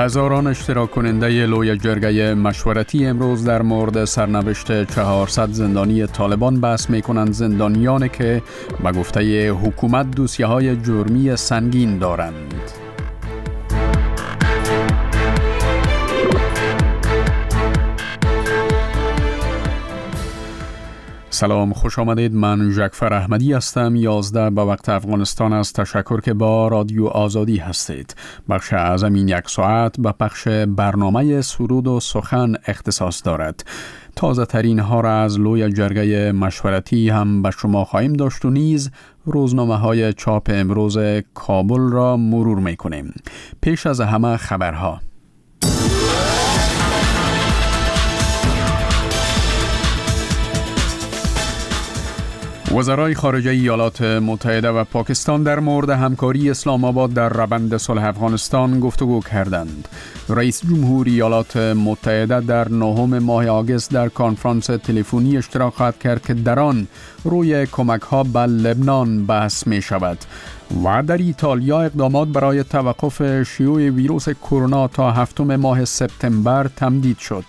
هزاران اشتراک کننده لوی جرگه مشورتی امروز در مورد سرنوشت 400 زندانی طالبان بحث می کنند. زندانیانی که به گفته حکومت دوسیه های جرمی سنگین دارند. سلام، خوش آمدید. من جعفر احمدی هستم. 11 به وقت افغانستان است. تشکر که با رادیو آزادی هستید. بخش اعظم این یک ساعت به پخش برنامه سرود و سخن اختصاص دارد. تازه ترین ها را از لوی جرگه مشورتی هم به شما خواهیم داشت و نیز روزنامه های چاپ امروز کابل را مرور می کنیم. پیش از همه خبرها. وزرای خارجه ایالات متحده و پاکستان در مورد همکاری اسلام آباد در روند صلح افغانستان گفتگو کردند. رئیس جمهور ایالات متحده در 9 ماه آگوست در کنفرانس تلفنی اشتراک خواهد کرد که در آن روی کمک‌ها به لبنان بحث می شود. و در ایتالیا اقدامات برای توقف شیوع ویروس کرونا تا 7 ماه سپتامبر تمدید شد.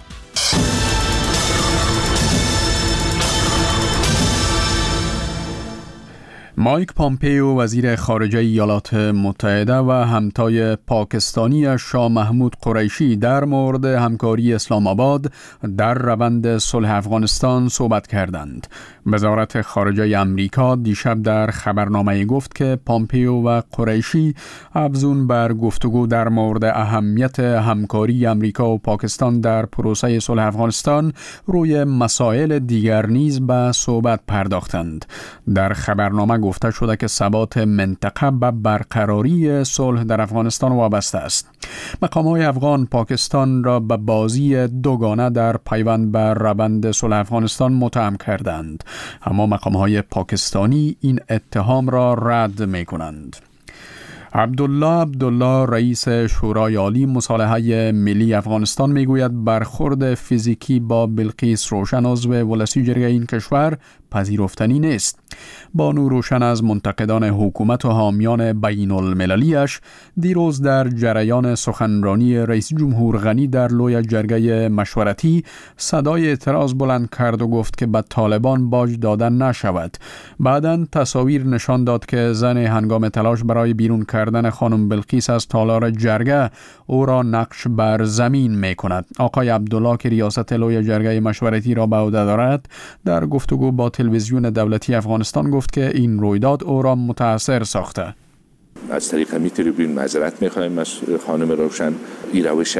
مایک پامپئو وزیر خارجه ایالات متحده و همتای پاکستانی شاه محمود قریشی در مورد همکاری اسلام آباد در روند صلح افغانستان صحبت کردند. وزارت خارجه امریکا دیشب در خبرنامه گفت که پامپئو و قریشی افزون بر گفتگو در مورد اهمیت همکاری امریکا و پاکستان در پروسه صلح افغانستان روی مسائل دیگر نیز به صحبت پرداختند. در خبرنامه گفته شده که ثبات منطقه به برقراری صلح در افغانستان وابسته است. مقام‌های افغان پاکستان را به بازی دوگانه در پیوند به روند صلح افغانستان متهم کردند، اما مقام‌های پاکستانی این اتهام را رد می‌کنند. عبدالله رئیس شورای عالی مصالحه ملی افغانستان میگوید برخورد فیزیکی با بلقیس روشن عضو ولسی جرگه این کشور پذیرفتنی نیست. بانو روشن از منتقدان حکومت و حامیان بین المللیش دیروز در جریان سخنرانی رئیس جمهور غنی در لوی جرگه مشورتی صدای اعتراض بلند کرد و گفت که به طالبان باج دادن نشود. بعداً تصاویر نشان داد که زن هنگام تلاش برای بیرون کردن خانم بلقیس از تالار جرگه او را نقش بر زمین می کند. آقای عبدالله که ریاست لوی جرگه مشورتی را به عهده دارد در گفتگو با تلویزیون دولتی افغانستان گفت که این رویداد او را متاثر ساخته. از طریق می تریبون معذرت می‌خوایم از خانم روشن. این روش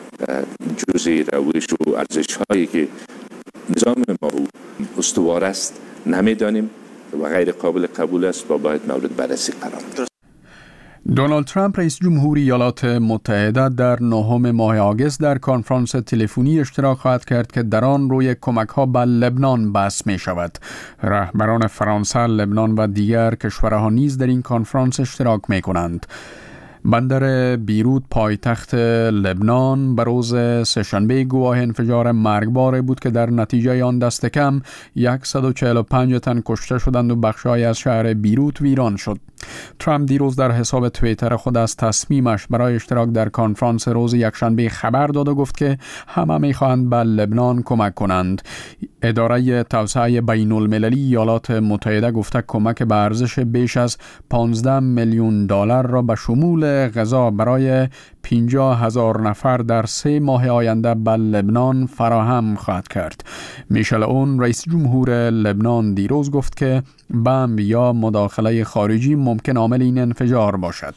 جزئی روش و ارزش‌هایی که نظام ما استوار است نمی‌دانیم و غیر قابل قبول است و باید مورد بررسی قرار گیرد. دونالد ترامپ رئیس جمهور ایالات متحده در 9 ماه آگوست در کنفرانس تلفنی اشتراک خواهد کرد که در آن روی کمک‌ها به لبنان بحث می شود. رهبران فرانسه، لبنان و دیگر کشورها نیز در این کنفرانس اشتراک می کنند. بندر بیروت پایتخت لبنان به روز سه‌شنبه گواه انفجار مرگباری بود که در نتیجه آن دست کم 145 تن کشته شدند و بخش‌هایی از شهر بیروت ویران شد. ترامپ دیروز در حساب توییتر خود از تصمیمش برای اشتراک در کنفرانس روز یکشنبه خبر داد و گفت که همه می‌خواهند به لبنان کمک کنند. اداره توسعه بین المللی ایالات متحده گفته کمک به ارزش بیش از 15 میلیون دلار را به شمول غذا برای 50,000 نفر در 3 ماه آینده به لبنان فراهم خواهد کرد. میشل اون رئیس جمهور لبنان دیروز گفت که بمب یا مداخله خارجی ممکن عامل این انفجار باشد.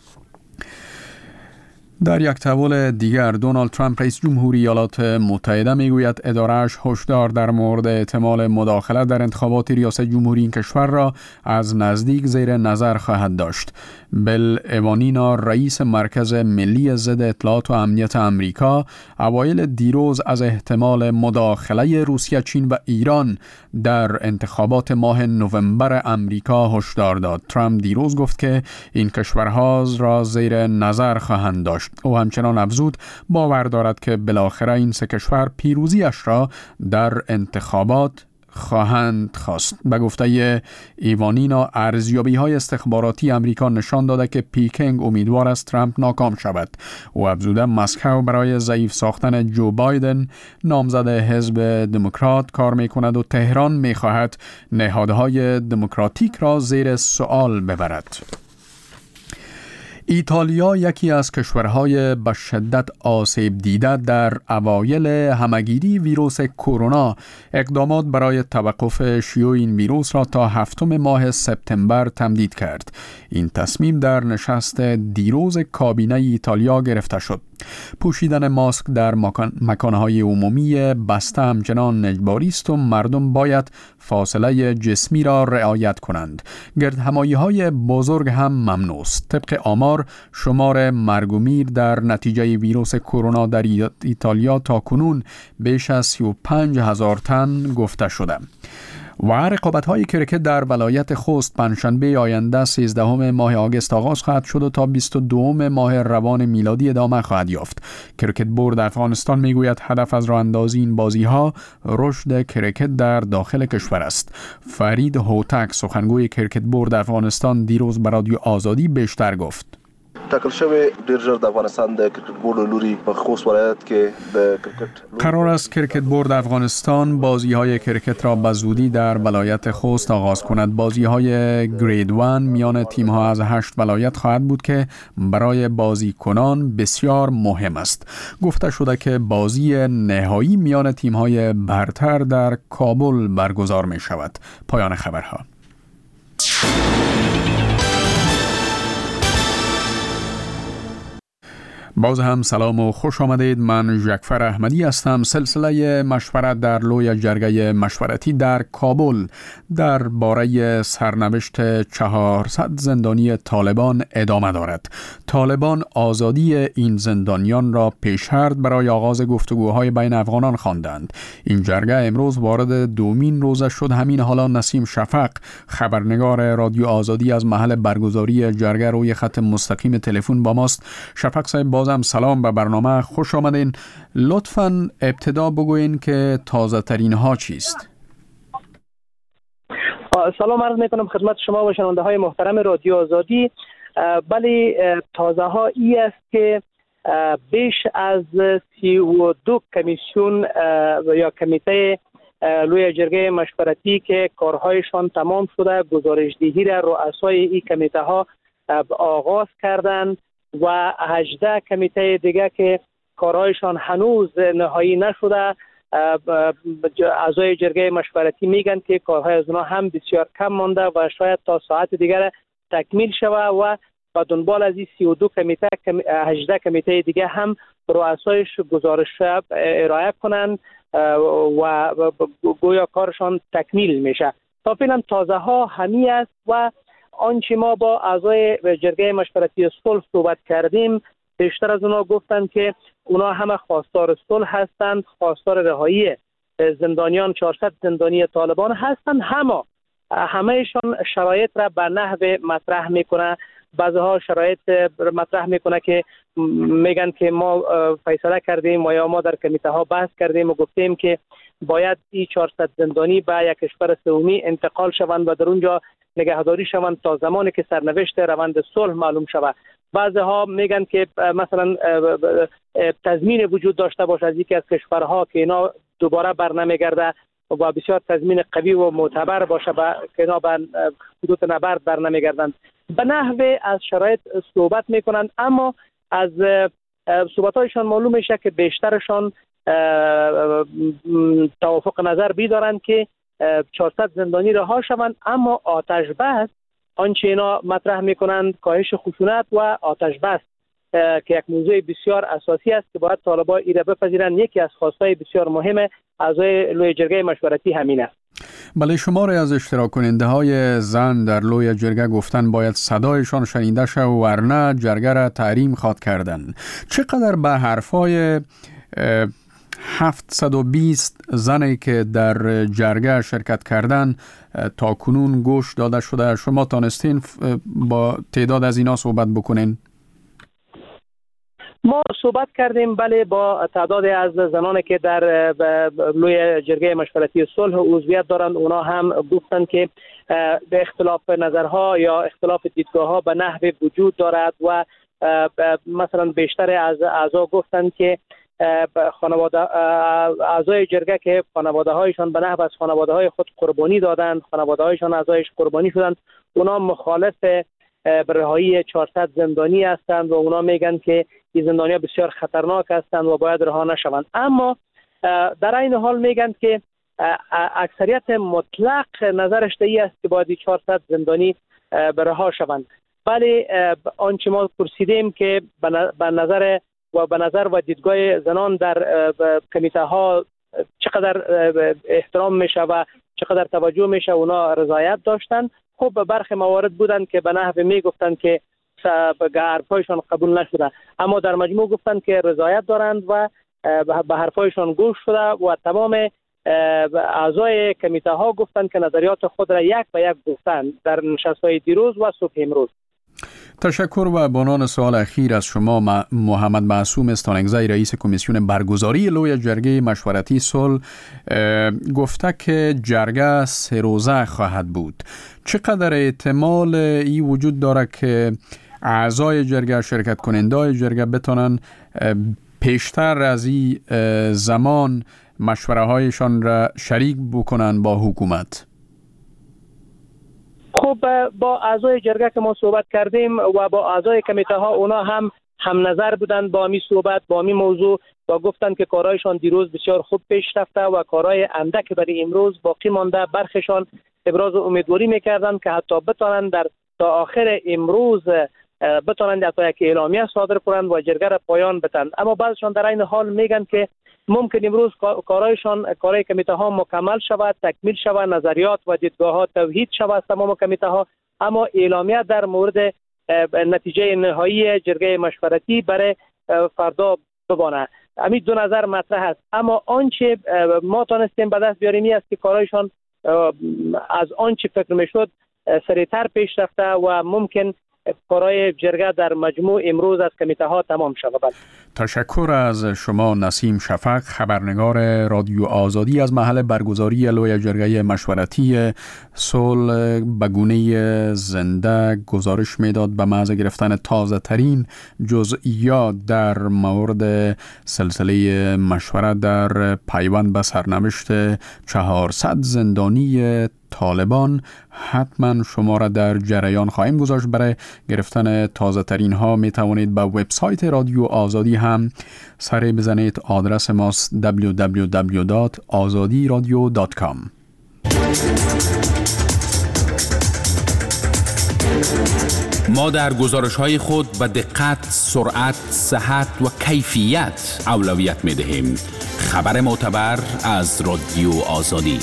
در یک تحول دیگر دونالد ترامپ رئیس جمهور ایالات متحده میگوید اداره‌اش هشدار در مورد احتمال مداخله در انتخابات ریاست جمهوری این کشور را از نزدیک زیر نظر خواهد داشت. بل ایوانینا رئیس مرکز ملی ضد اطلاعات و امنیت امریکا اوایل دیروز از احتمال مداخله روسیه، چین و ایران در انتخابات ماه نوامبر امریکا هشدار داد. ترامپ دیروز گفت که این کشورها را زیر نظر خواهند داشت. او همچنان افزود باور دارد که بالاخره این 3 کشور پیروزیش را در انتخابات خواهند خواست. به گفته ایوانینا، ارزیابی‌های استخباراتی امریکا نشان داده که پیکینگ امیدوار است ترامپ ناکام شود. او افزوده مسکو برای ضعیف ساختن جو بایدن نامزد حزب دموکرات کار می‌کند و تهران می‌خواهد نهادهای دموکراتیک را زیر سوال ببرد. ایتالیا یکی از کشورهای به شدت آسیب دیده در اوایل همهگیری ویروس کرونا اقدامات برای توقف شیوع این ویروس را تا 7 ماه سپتامبر تمدید کرد. این تصمیم در نشست دیروز کابینه ایتالیا گرفته شد. پوشیدن ماسک در مکانهای عمومی بسته همچنان اجباری است و مردم باید فاصله جسمی را رعایت کنند. گردهمایی‌های بزرگ هم ممنوع است. طبق آمار، شمار مرگ و میر در نتیجه ویروس کرونا در ایتالیا تا کنون بیش از 35,000 تن گفته شده. و رقابت‌های کرکت در ولایت خوست پنجشنبه آینده 13 ماه آگوست آغاز خواهد شد و تا 22 ماه روان میلادی ادامه خواهد یافت. کرکت بورد افغانستان میگوید هدف از راه اندازی این بازی‌ها رشد کرکت در داخل کشور است. فرید هوتک، سخنگوی کرکت بورد افغانستان، دیروز به رادیو آزادی بیشتر گفت. ټاکل شوی ډیر ژر د افغانستان د کرکټ بورډ لوري په خوست ولایت کې د کرکټ قرار است کرکت بورد افغانستان بازی‌های کرکت را به زودی در ولایت خوست آغاز کند. بازی‌های گرید 1 میان تیم‌ها از 8 ولایت خواهد بود که برای بازیکنان بسیار مهم است. گفته شده که بازی نهایی میان تیم‌های برتر در کابل برگزار می‌شود. پایان خبرها. باز هم سلام و خوش آمدید. من جعفر احمدی هستم. سلسله مشورت در لوی جرگه مشورتی در کابل در باره سرنوشت 400 زندانی طالبان ادامه دارد. طالبان آزادی این زندانیان را پیش‌شرط برای آغاز گفتگوهای بین افغانان خواندند. این جرگه امروز وارد دومین روزه شد. همین حالا نسیم شفق، خبرنگار رادیو آزادی، از محل برگزاری جرگه روی خط مستقیم تلفن با ماست. شفق صاحب، بازم سلام به برنامه، خوش آمدین. لطفاً ابتدا بگوین که تازه ترین ها چیست؟ سلام عرض میکنم خدمت شما و شنونده های محترم رادیو آزادی. بله، تازه ها ای است که بیش از 32 کمیسیون یا کمیته لوی جرگه مشورتی که کارهایشان تمام شده، گزارشدهی را رؤسای این کمیته ها آغاز کردند و 18 کمیته دیگه که کارهایشان هنوز نهایی نشده، اعضای جرگه مشورتی میگن که کارهای از اونها هم بسیار کم مانده و شاید تا ساعت دیگر تکمیل شود و با دنبال از این 32 کمیته 18 کمیته دیگه هم رؤسایش گزارش ارائه کنند و گویا کارشان تکمیل میشه. تا فعلا تازه ها همی است و آنچه ما با اعضای جرگه مشورتی صلح صحبت کردیم، بیشتر از اونا گفتند که اونا همه خواستار صلح هستند، خواستار رهایی زندانیان 400 زندانی طالبان هستند. همهشان شرایط را به نحو مطرح میکنه. بعضها شرایط مطرح میکنه که میگن که ما فیصله کردیم و یا ما در کمیته ها بحث کردیم و گفتیم که باید این 400 زندانی به یک کشور سومی انتقال شوند و در اونجا نگهداری شوند تا زمانی که سرنوشت روند صلح معلوم شود. بعضها میگن که مثلا تضمین وجود داشته باشه از یکی از کشورها که اینا دوباره برنمیگرده و بسیار تضمین قوی و معتبر باشه که اینا به حدود نبرد برنمیگردند. به نحو از شرایط صحبت میکنند، اما از صحبتایشان معلوم میشه که بیشترشان توافق نظر بیدارند که 400 زندانی رها شوند، اما آتش بس آنچه اینا مطرح میکنند کاهش خشونت و آتش بس که یک موضوع بسیار اساسی است که باید طالبان ایره بپذیرند. یکی از خواستهای بسیار مهم اعضای لوی جرگه مشورتی همین است. بله، شماری از اشتراک کننده های زن در لوی جرگه گفتن باید صدایشان شنیده شود ورنه جرگه را تحریم خواد کردن. چقدر به حرفای 720 زنی که در جرگه شرکت کردن تا کنون گوش داده شده؟ شما تانستین با تعداد از اینا صحبت بکنین؟ ما صحبت کردیم بله با تعدادی از زنانی که در لوی جرگه مشورتی صلح عضویت دارند. اونا هم گفتند که به اختلاف نظرها یا اختلاف دیدگاه‌ها به نحو وجود دارد و مثلا بیشتر از اعضا گفتند که اعضای جرگه که خانواده هایشان به نحو از خانواده های خود قربانی دادند، خانواده هایشان اعضایش قربانی شدند، اونا مخالف رهایی 400 زندانی هستند و اونا میگن که این زندانی ها بسیار خطرناک هستند و باید رها نشوند. اما در این حال میگن که اکثریت مطلق نظرش این است که باید 400 زندانی رها شوند. ولی آنچه ما پرسیدیم که به نظر و دیدگاه زنان در کمیته ها چقدر احترام میشه و چقدر توجه میشه، اونا رضایت داشتن. خب برخی موارد بودن که به نحو میگفتن که حرفایشان قبول نشده، اما در مجموع گفتن که رضایت دارند و به حرفایشان گوش شده و تمام اعضای کمیته ها گفتن که نظریات خود را یک به یک گفتن در نشست‌های دیروز و صبح امروز. تشکر. و بنان سوال اخیر از شما محمد معصوم استانگزی، رئیس کمیسیون برگزاری لوی جرگه مشورتی صلح، گفته که جرگه 3 روزه خواهد بود. چقدر احتمال ای وجود داره که اعضای جرگه، شرکت کنندای جرگه بتونن پیشتر از این زمان مشوره هایشان را شریک بکنن با حکومت؟ خب با اعضای جرگه که ما صحبت کردیم و با اعضای کمیته ها، اونا هم نظر بودند با می صحبت با می موضوع و گفتند که کارهایشان دیروز بسیار خوب پیش رفته و کارهای اندک برای امروز باقی مانده. برخشان ابراز امیدواری میکردند که حتی بتوانند تا آخر امروز بتوانند حتی یک اعلامیه صادر کنند و جرگه را پایان بدهند. اما بعضشان در این حال میگن که ممکن امروز کارهای کمیته ها مکمل شود، تکمیل شود، نظریات و دیدگاه ها توحید شود تمام کمیته ها، اما اعلامیه در مورد نتیجه نهایی جرگه مشورتی برای فردا بمانه. همین دو نظر مطرح است. اما آنچه ما تانستیم به دست بیاریم است که کارهایشان از آنچه فکر میشد سریعتر پیش رفته و ممکن کارهای جرگه در مجموع امروز از کمیته ها تمام شود. تشکر از شما نسیم شفق، خبرنگار رادیو آزادی. از محل برگزاری لوی جرگه مشورتی صلح به گونه زنده گزارش میداد به محض گرفتن تازه ترین جزئیات در مورد سلسله مشورت در پیوند به سرنوشت 400 زندانی طالبان. حتما شما را در جریان خواهیم گذاشت. برای گرفتن تازه ترین ها می توانید به وبسایت رادیو آزادی هم سر بزنید. آدرس ماست www.azadiradio.com. ما در گزارش‌های خود به دقت، سرعت، صحت و کیفیت اولویت می‌دهیم. خبر معتبر از رادیو آزادی.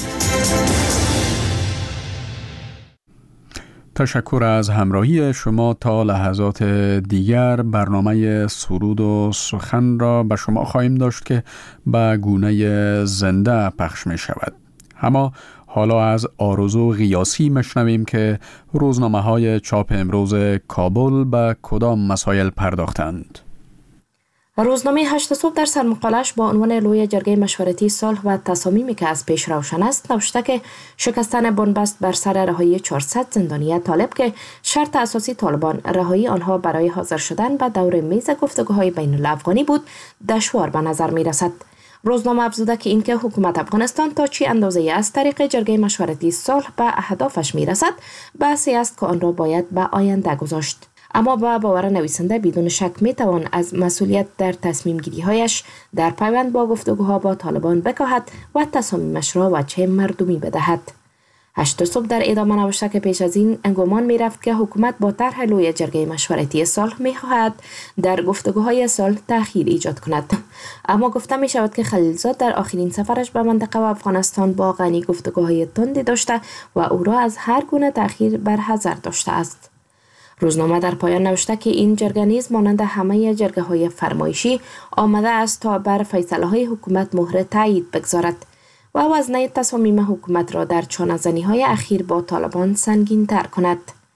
تشکر از همراهی شما. تا لحظات دیگر برنامه سرود و سخن را به شما خواهیم داشت که به گونه زنده پخش می شود. اما حالا از آرزو غیاسی مشنویم که روزنامه های چاپ امروز کابل به کدام مسائل پرداختند. روزنامه 8 صبح در سرمقالش با عنوان لوی جرگه مشورتی صلح و تصامیمی که از پیش روشن است نوشته که شکستن بنبست بر سر رهایی 400 زندانی طالب که شرط اساسی طالبان رهایی آنها برای حاضر شدن به دور میز گفتگوهای بین الافغانی بود دشوار به نظر می رسد. روزنامه افزوده که اینکه حکومت افغانستان تا چی اندازه از طریق جرگه مشورتی صلح به اهدافش می رسد بحثی است که آن را باید به آینده گذاشت. اما با باور نویسنده بدون شک می توان از مسئولیت در تصمیم گیری هایش در پیوند با گفتگوها با طالبان بکاهد و تصامیمش را وجه مردمی بدهد. 8 صبح در ادامه نوشته که پیش از این گمان می رفت که حکومت با طرح لوی جرگه مشورتی صلح می خواهد در گفتگوهای صلح تأخیر ایجاد کند، اما گفته می شود که خلیلزاد در آخرین سفرش به منطقه و افغانستان با غنی گفتگوهای تندی داشته و او را از هر گونه تأخیر برحذر داشته است. روزنامه در پایان نوشته که این جرگه نیز مانند همه جرگه های فرمایشی آمده است تا بر فیصله های حکومت مهر تایید بگذارد و وزنه تصامیم حکومت را در چانه‌زنی های اخیر با طالبان سنگین تر کند.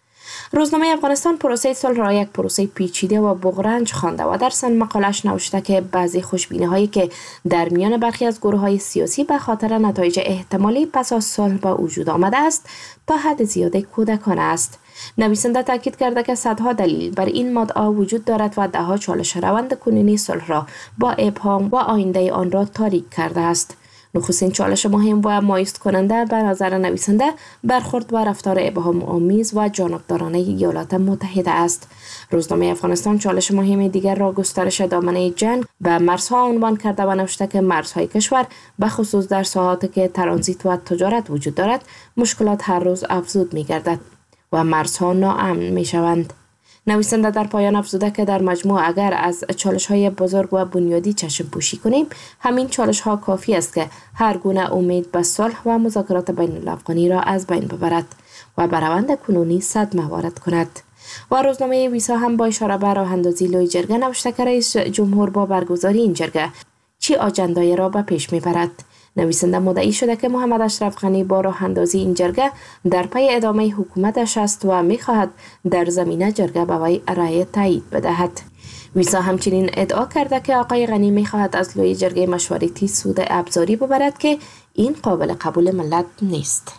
روزنامه افغانستان پروسه صلح را یک پروسه پیچیده و بغرنج خوانده و در سن مقالش نوشته که بعضی خوشبینی‌هایی که در میان برخی از گروه‌های سیاسی به خاطر نتایج احتمالی پس از صلح به وجود آمده است تا حد زیاد کودکانه است. نویسنده تاکید کرده که صدها دلیل بر این مدعا وجود دارد و ده‌ها چالش روند کنونی صلح را با ابهام و آینده آن را تاریک کرده است. نخستین چالش مهم و مایوس کننده به نظر نویسنده برخورد و رفتار ابهام آمیز و جانبدارانه ایالات متحده است. روزنامه افغانستان چالش مهم دیگر را گسترش دامنه جنگ به مرزها عنوان کرده و نوشته که مرزهای کشور به خصوص در ساحاتی که ترانزیت و تجارت وجود دارد مشکلات هر روز افزود می گردد و مرزها ناامن می شوند. نویسنده در پایان افزوده که در مجموع اگر از چالش‌های بزرگ و بنیادی چشم پوشی کنیم، همین چالش‌ها کافی است که هر گونه امید به صلح و مذاکرات بین الافغانی را از بین ببرد و بر روند کنونی صدمه وارد کند. و روزنامه ویسا هم با اشاره به راه اندازی لوی جرگه نوشته که رئیس جمهور با برگزاری این جرگه چی آجندایی را به پیش میبرد. نویسنده مدعی شده که محمد اشرف غنی با راه اندازی این جرگه در پی ادامه حکومتش است و می‌خواهد در زمینه جرگه به وی رأی تایید بدهد. ویسا همچنین ادعا کرده که آقای غنی می‌خواهد از لوی جرگه مشورتی سود ابزاری ببرد که این قابل قبول ملت نیست.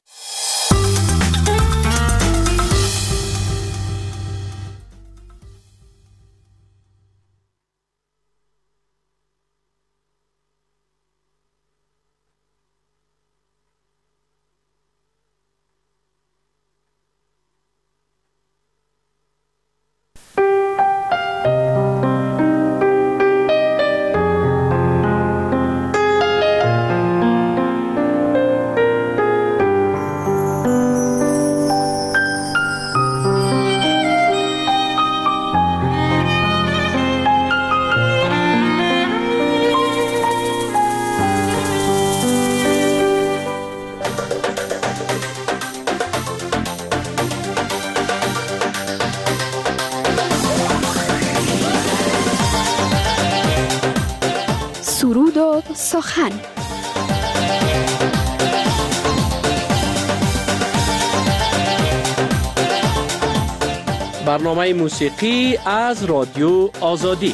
سرود و سخن. برنامه موسیقی از رادیو آزادی.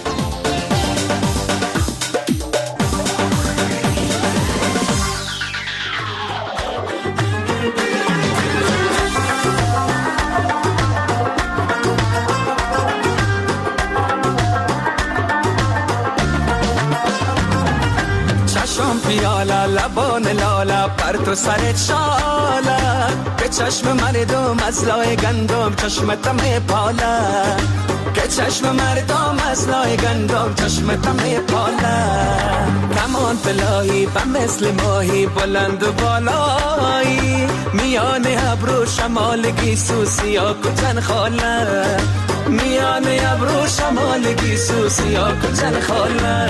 پیالا لبان لالا پر تو سرت شالا که چشم مردم از لای گندم چشمتم پالا که چشم مردم از لای گندم چشمتم پالا کمان پلایی و مثل ماهی بلند و بالایی میان ابرو شمال گیسو سیا کتن خالا میان ابرو شمال گیسو سیا کتن خالا.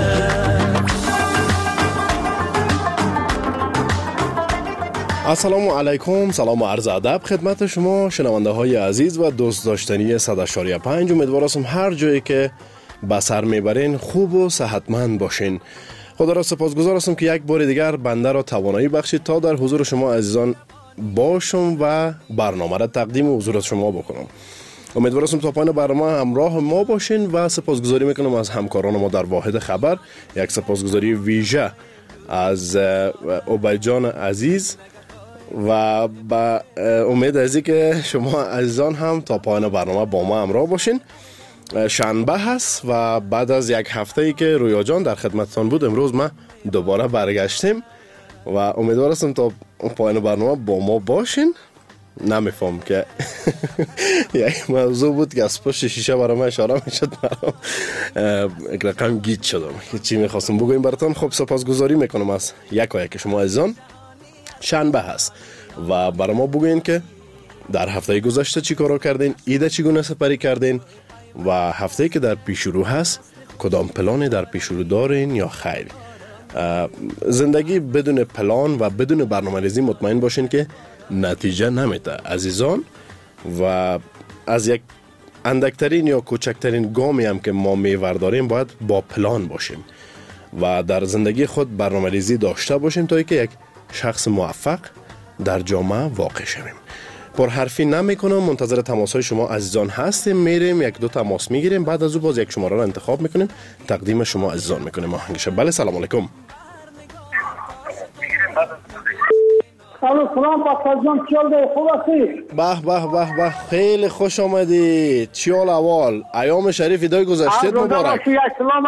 السلام علیکم، سلام و عرض ادب خدمت شما شنونده های عزیز و دوست داشتنی 100.5. امیدوارم هر جایی که به سر میبرین خوب و صحتمند باشین. خدا را سپاسگزار هستم که یک بار دیگر بنده را توانایی بخشید تا در حضور شما عزیزان باشم و برنامه را تقدیم حضور شما بکنم. امیدوارم تا پایان برنامه همراه ما باشین و سپاسگزاری میکنم از همکاران ما در واحد خبر. یک سپاسگزاری ویژه از عبید جان عزیز و با امید از این که شما عزیزان هم تا پایان برنامه با ما همراه باشین. شنبه هست و بعد از یک هفته ای که رویا جان در خدمتتان بود امروز ما دوباره برگشتیم و امیدوارم تا پایان برنامه با ما باشین. نمیفهم که یک موضوع بود که از پشت شیشه برای من اشاره میشد، یک رقم گیج شدم که چی میخواستم بگویم براتون. خب سپاسگزاری میکنم از یک شما عزیزان. شنبه هست و برای ما بگوین که در هفته گذشته چی کارا کردین، ایده چگونه سپری کردین و هفته که در پیش رو هست کدام پلانی در پیش رو دارین یا خیر. زندگی بدون پلان و بدون برنامه‌ریزی مطمئن باشین که نتیجه نمیده عزیزان و از یک اندکترین یا کوچکترین گامی هم که ما میورداریم باید با پلان باشیم و در زندگی خود برنامه‌ریزی داشته باشیم تا اینکه یک شخص موفق در جامعه واقع شویم. پرحرفی نمیکنم، منتظر تماس های شما عزیزان هستیم. میریم یک دو تماس میگیریم، بعد از او باز یک شماره را انتخاب میکنیم، تقدیم شما عزیزان میکنیم آهنگش. بله سلام علیکم. سلام بابا چیال ده خوب هستی؟ به خیلی خوش آمدی. چیال اول ایام شریف دای گذشته مبارک. یک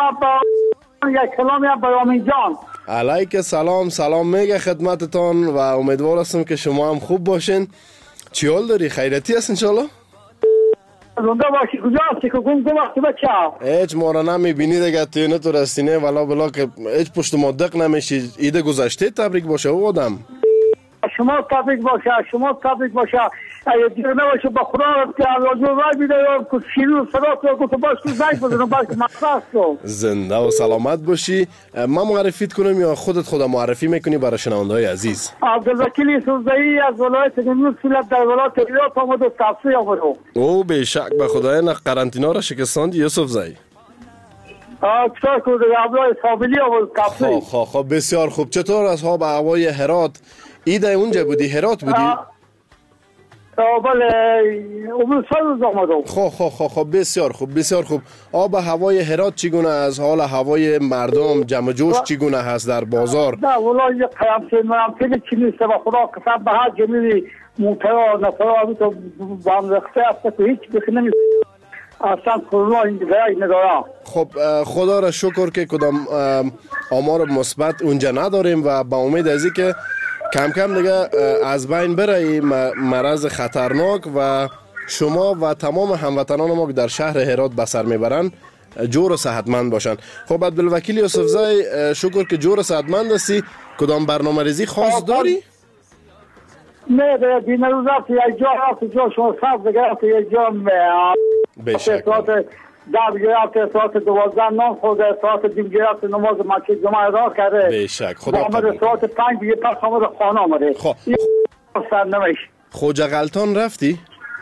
سلام با امین جان. علیک سلام میگه خدمتتان و امیدوار هستم که شما هم خوب باشین. چیال داری؟ خیرتی هست انشالله؟ زنده باشی. کجا هستی که گم وقتی بچه؟ هیچ ما را نمیبینی دیگه، تو اینه تو رستینه ولا بلا که هیچ پشت ما دق نمیشی. ایده گذشته تبریک باشه او آدم. شما تبریک باشه. اگه دیگه نباشه با خدا که راجع رای بیده یا شیرو صدا تو گفت باش تو زنگ بزنم باش مخصوص تو. زنده و سلامت باشی. ما معرفیت کنم یا خودت معرفی میکنی برای شنونده‌های عزیز؟ عبدالوکیل یوسفزئی از ولایت نیمروز در ولایت ایلات آمد و تفسیر آمد. او به شک به خدای نه قرنطینه را شکستاندی یوسفزئی. چطور کنه ابلای سابلی آمد تفسیر. خب بسیار خوب. چطور از آب و هوای هرات؟ ایده اونجا بودی؟ هرات بودی؟ بله امروز روز آمدم. خب بسیار خوب. آب و هوای هرات چگونه از حال هوای مردم جمع جوش چگونه هست در بازار؟ نه والله یه قیام چی نیست و خدا قسم به هر جمیلی موترا نفرا تو بام رخصه است که هیچ بخنمی اصلا کرونا این دیگه ندارم. خب خدا را شکر که کدام آمار مثبت اونجا نداریم و با امید از این که کم کم دیگه از بین بره این مرض خطرناک و شما و تمام هموطنان ما که در شهر هرات به سر میبرن جور و صحتمند باشن. خب عبدالوکیل یوسفزئی شکر که جور و صحتمند هستی. کدام برنامه ریزی خاص داری؟ نه دیگه دین روز رفت یک جا شما صرف دیگه رفت یک جا بشک در گرفت ساعت 12 نام خود ساعت دیم گرفت نماز مسجد جمعه را کرده. بشک خدا قبول. ساعت 5 دیگه پس آمد خانه آمده. سرنوشت. خوجه غلطان رفتی؟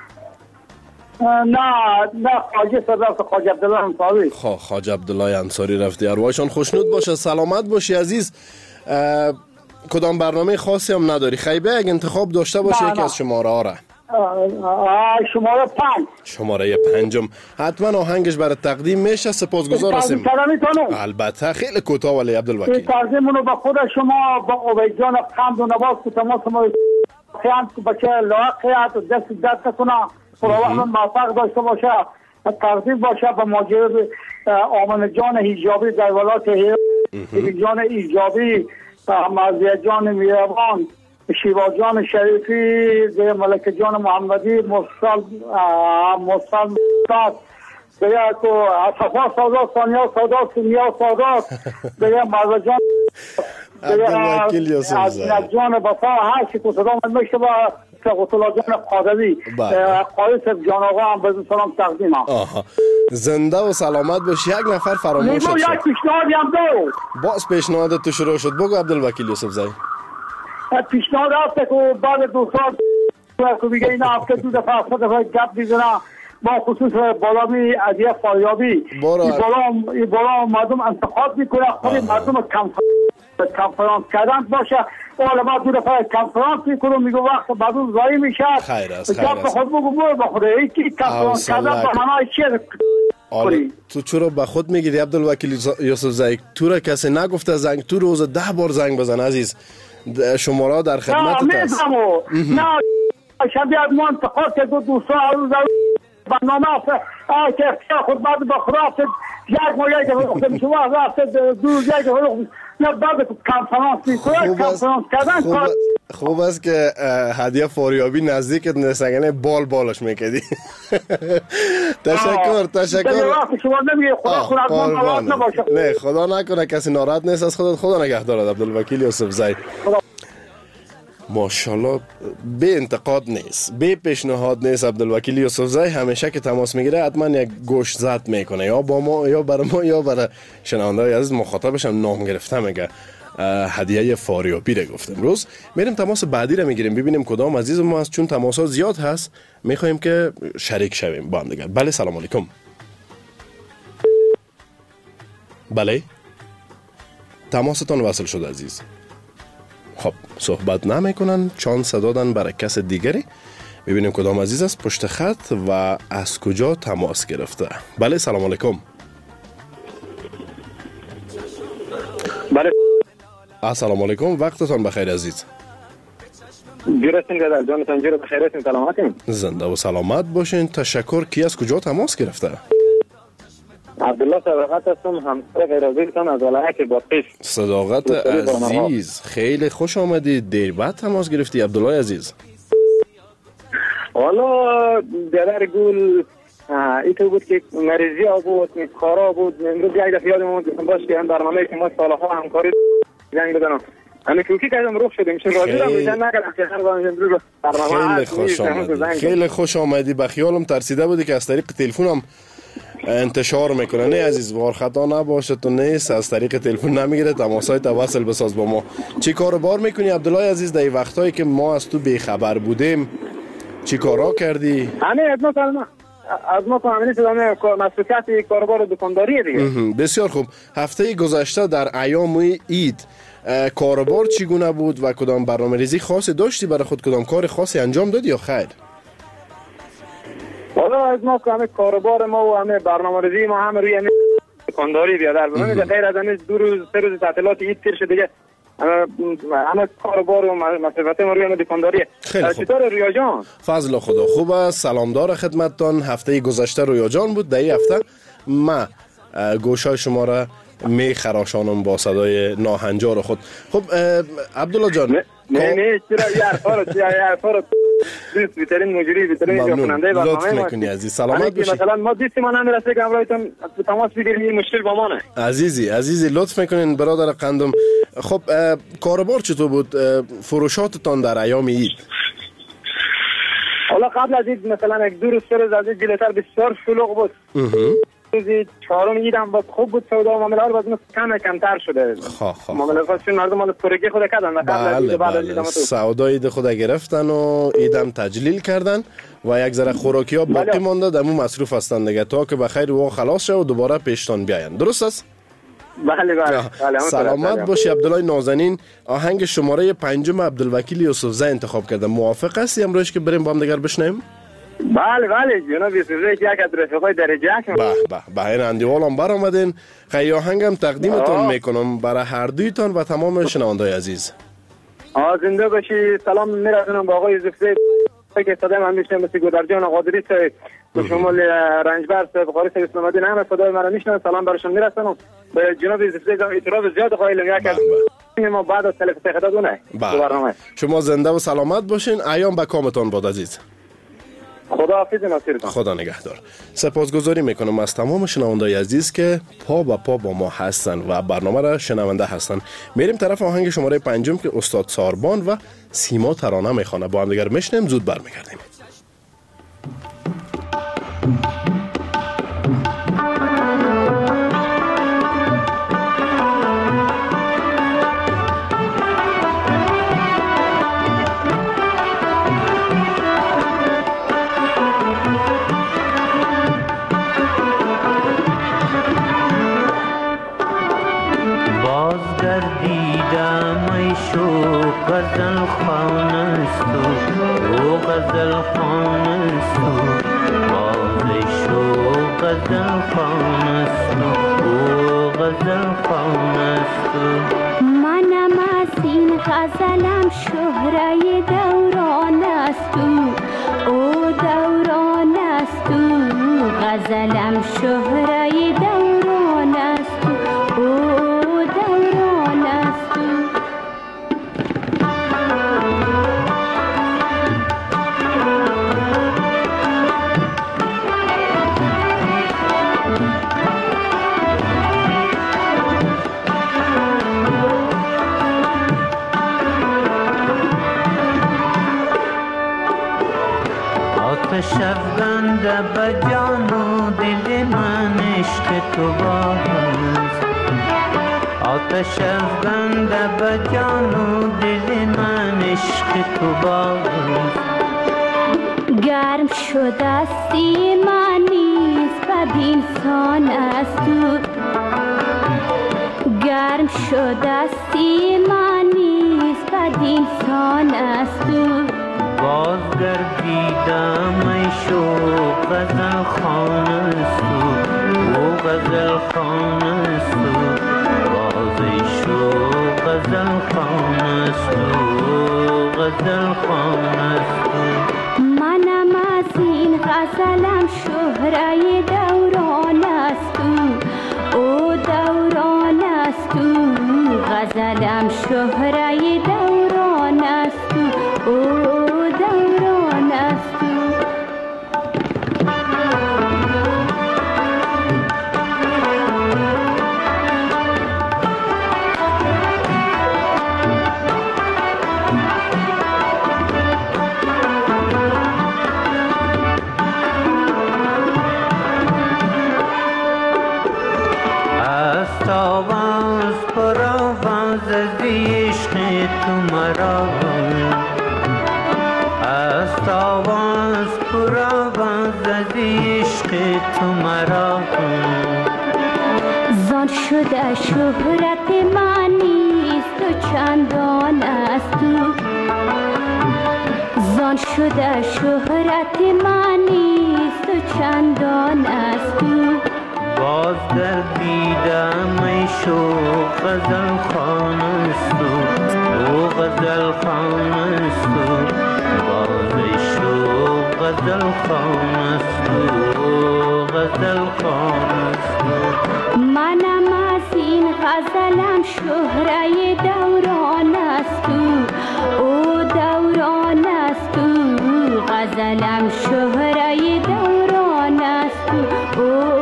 نه خواجه رفت خواجه عبدالله انصاری. خواجه عبدالله انصاری رفتی. ارواحشان خوشنود باشه، سلامت باشی عزیز. کدام برنامه خاصی هم نداری؟ خیبه اگه انتخاب داشته باشه یکی از شماره ها را. شماره 5 حتما آهنگش برای تقدیم میشه. سپاسگزار هستیم. البته خیلی کوتاه ولی عبدالوکیل. تقدیمونو با خود شما با عبید جان حمد و نواز که تماس ما خیام که بچه لاقیت و دست درد کنه خداوند موفق داشته باشه. تقدیم باشه با ماجرد آمن جان حجابی در ولایت هرات، جان ایجابی، مرضیه جان میروان، شیوا جان شریفی، دیگه ملک جان محمدی، مصطفی دیگه تو صفا سادات، ثانیا سادات، سینیا سادات، دیگه مرض جان عبدالوکیل یوسفزئی از جان وفا هرچی که صدا من میشه با قطلا جان قادوی قایص جان آقا هم بزن سلام تقدیمم. زنده و سلامت باشی. یک نفر فراموش شد. یک پیشنهادی هم دو. باز پیشنهادت تو شروع شد. بگو عبدالوکیل یوسفزئی. پیشنهاد هسته که بعد 2 سال که دیگه این هفته 2 دفعه 3 دفعه گپ میزنه با خصوص بالامی عدیه فاریابی. این بالا مردم انتخاب میکنه خود مردم کنفرانس کردن باشه. حالا ما 2 دفعه کنفرانس میکنم میگو وقت مردم ضایع میشه. خیر است. گپ خود بگو با خود یکی کنفرانس کردن با همه چیز. تو چرا به خود میگیری عبدالوکیل یوسفزئی؟ تو را کسی نگفته زنگ؟ تو روز 10 بار زنگ بزن عزیز. شماره در خدمتت است. نه شبیه ما انتخاب که 2 سال روز برنامه که اختیار خود بعد با خدا یک ما یک دفعه شما رفت 2 یک دفعه نه بعد کنفرانس میکنه کنفرانس کردن. خوب است که هدیه فاریابی نزدیکت نیست، اگه بالش میکردی. تشکر. شما نمیگه خدا کنه ناراحت نباشه. نه خدا نکنه کسی ناراحت نیست از خودت. خدا نگهدارت عبدالوکیل یوسفزئی. ماشاءالله به انتقاد نیست، به پیشنهاد نیست. عبدالوکیل یوسفزئی همیشه که تماس میگیره حتما یک گوش زد میکنه، یا با ما یا برای ما یا برای شنونده‌های عزیز. مخاطبش هم نام گرفته میگه هدیه فاریابی رو گفتم. امروز میریم تماس بعدی رو میگیریم ببینیم کدام عزیز ما هست، چون تماس‌ها زیاد هست میخوایم که شریک شویم با هم دیگه. بله سلام علیکم. بله تماستان وصل شد عزیز. خب صحبت نمیکنن، چانس دادن برای کس دیگری. ببینیم کدام عزیز است پشت خط و از کجا تماس گرفته. بله سلام علیکم. بله السلام علیکم، وقتتان بخیر عزیز. جورتین گذر جانتان جور بخیر هستین، سلامتین. زنده و سلامت باشین. تشکر. کی از کجا تماس گرفته؟ عبدالله صداقت هستم، همسر غیرازیتان از ولایت بادغیس. صداقت عزیز خیلی خوش آمدید. دیر بعد تماس گرفتی عبدالله عزیز. والا بیادر گول ایتو بود که مریضی ها بود، کارا بود. امروز یک دفعه یادم اومد گفتم باش که هم برنامه که ما سالها همکاری زنگ بزنم. همین کوکی کردم روح شدیم چون راجع رو میشن نکردم که هر وقت امروز برنامه خیلی خوش آمدی. خیلی خوش آمدی. به خیالم ترسیده بودی که از طریق تلفنم انتشار میکنه. نه عزیز، وار خطا نباشه، تو نیست از طریق تلفن نمیگیره. تماسای تواصل بساز با ما. چی کار بار میکنی عبدالله عزیز در این وقتایی که ما از تو بیخبر بودیم؟ چی کارا کردی؟ همین از ما همین شدن مسئولیت کاربار دکانداری دیگه. بسیار خوب. هفته گذشته در ایام عید کاربار چگونه بود و کدام برنامه‌ریزی خاصی داشتی برای خود؟ کدام کار خاصی انجام دادی یا خیر؟ والا از ما که همه کاربار ما و همه برنامه‌ریزی ما هم روی دکانداری بیادر بود. من غیر از همه 2 روز 3 روز تعطیلات عید تیر شد دیگه. همه کاربار و مسئولیت ما روی دکانداری. چطور رویا جان؟ فضل خدا خوب است. سلامدار خدمتتان. هفته گذشته رویا جان بود. در این هفته ما گوشای شما را می خراشانم با صدای ناهنجار خود. خب عبدالله جان، نه چرا یار فارو بهترین مجری بهترین کننده برنامه ما میکنی عزیز. سلامت باشی. مثلا ما دیستی ما نمیرسه که امروزتون تماس بگیریم، این مشکل با ما نه. عزیزی لطف میکنین برادر قندم. خب کاربار چطور بود؟ فروشاتتان در ایام عید؟ حالا قبل از عید مثلا 1 2 روز 3 روز از عید جلوتر بسیار شلوغ بود. روزی 4م عیدم بود، خوب بود. سودا و معاملات باز کمتر شده. معاملات مردم مال پرگی خود کردن. بله. سودا عید خود گرفتن و عیدم تجلیل کردن و یک ذره خوراکی ها باقی مانده. دمو مصروف هستن دیگه تا که بخیر و خلاص شه و دوباره پیشتان بیاین. درست است؟ بله. سلامت باشی عبدالله نازنین. آهنگ شماره 5 عبدالوکیل یوسفزی انتخاب کردم. موافق هستی امروز که بریم با هم دیگر بشنویم؟ بله جناب یوسفزی یک از رفیقای درجه هستم. به این اندیوالم بر آمدین. خیلی آهنگم تقدیمتون میکنم برای هر دویتان و تمام شنوندای عزیز. زنده باشی. سلام میرسونم با آقای یوسفزی که صدای من میشنم، مثل گودرجان قادری صاحب و شمال رنجبر صاحب بخاری صاحب اسلام الدین هم صدای من میشنم. سلام براشون میرسونم. به جناب یوسفزی اعتراف زیاد قائلم یک از ما بعد از تلفن خدادونه. شما زنده و سلامت باشین. ایام به کامتان باد عزیز. خداحافظ ناصرتان. خدا نگهدار. سپاسگزاری میکنم از تمام شنوندای عزیز که پا به پا با ما هستن و برنامه را شنونده هستن. میریم طرف آهنگ شماره 5 که استاد ساربان و سیما ترانه میخوانه. با هم دیگر میشنیم، زود برمیگردیم. غزل خوانست و غزل خوانست بازشو غزل خوانست و غزل خوانست. منم از این غزلم شهره دوران است او دوران است غزلم شهره دوران است او دوران است. آتش افگنده به جان و دل من عشق تو باز. آتش افگنده به جان و دل من عشق تو باز. گرم شده سیما نیست ببین سان است تو. گرم شده سیما نیست ببین سان است تو. بازگردیدم ای شوق غزل خانه سو او غزل خانه سو باز ای شوق غزل خانه سو غزل خانه سو منم از این غزلم شهره دوران است او دوران است غزلم شهره دوران است او دوران است آواز پر آواز عشق تو مرا است آواز پر آواز عشق تو مرا زان شده شهرت من نیست و چندان است زان شده شهرت من نیست و چندان است باز گردیدم ای شوق غزل خانه سو او غزل خانه سو باز ای شوق غزل خانه سو غزل خانه سو منم از این غزلم شهره دوران است او دوران است غزلم شهره دوران است او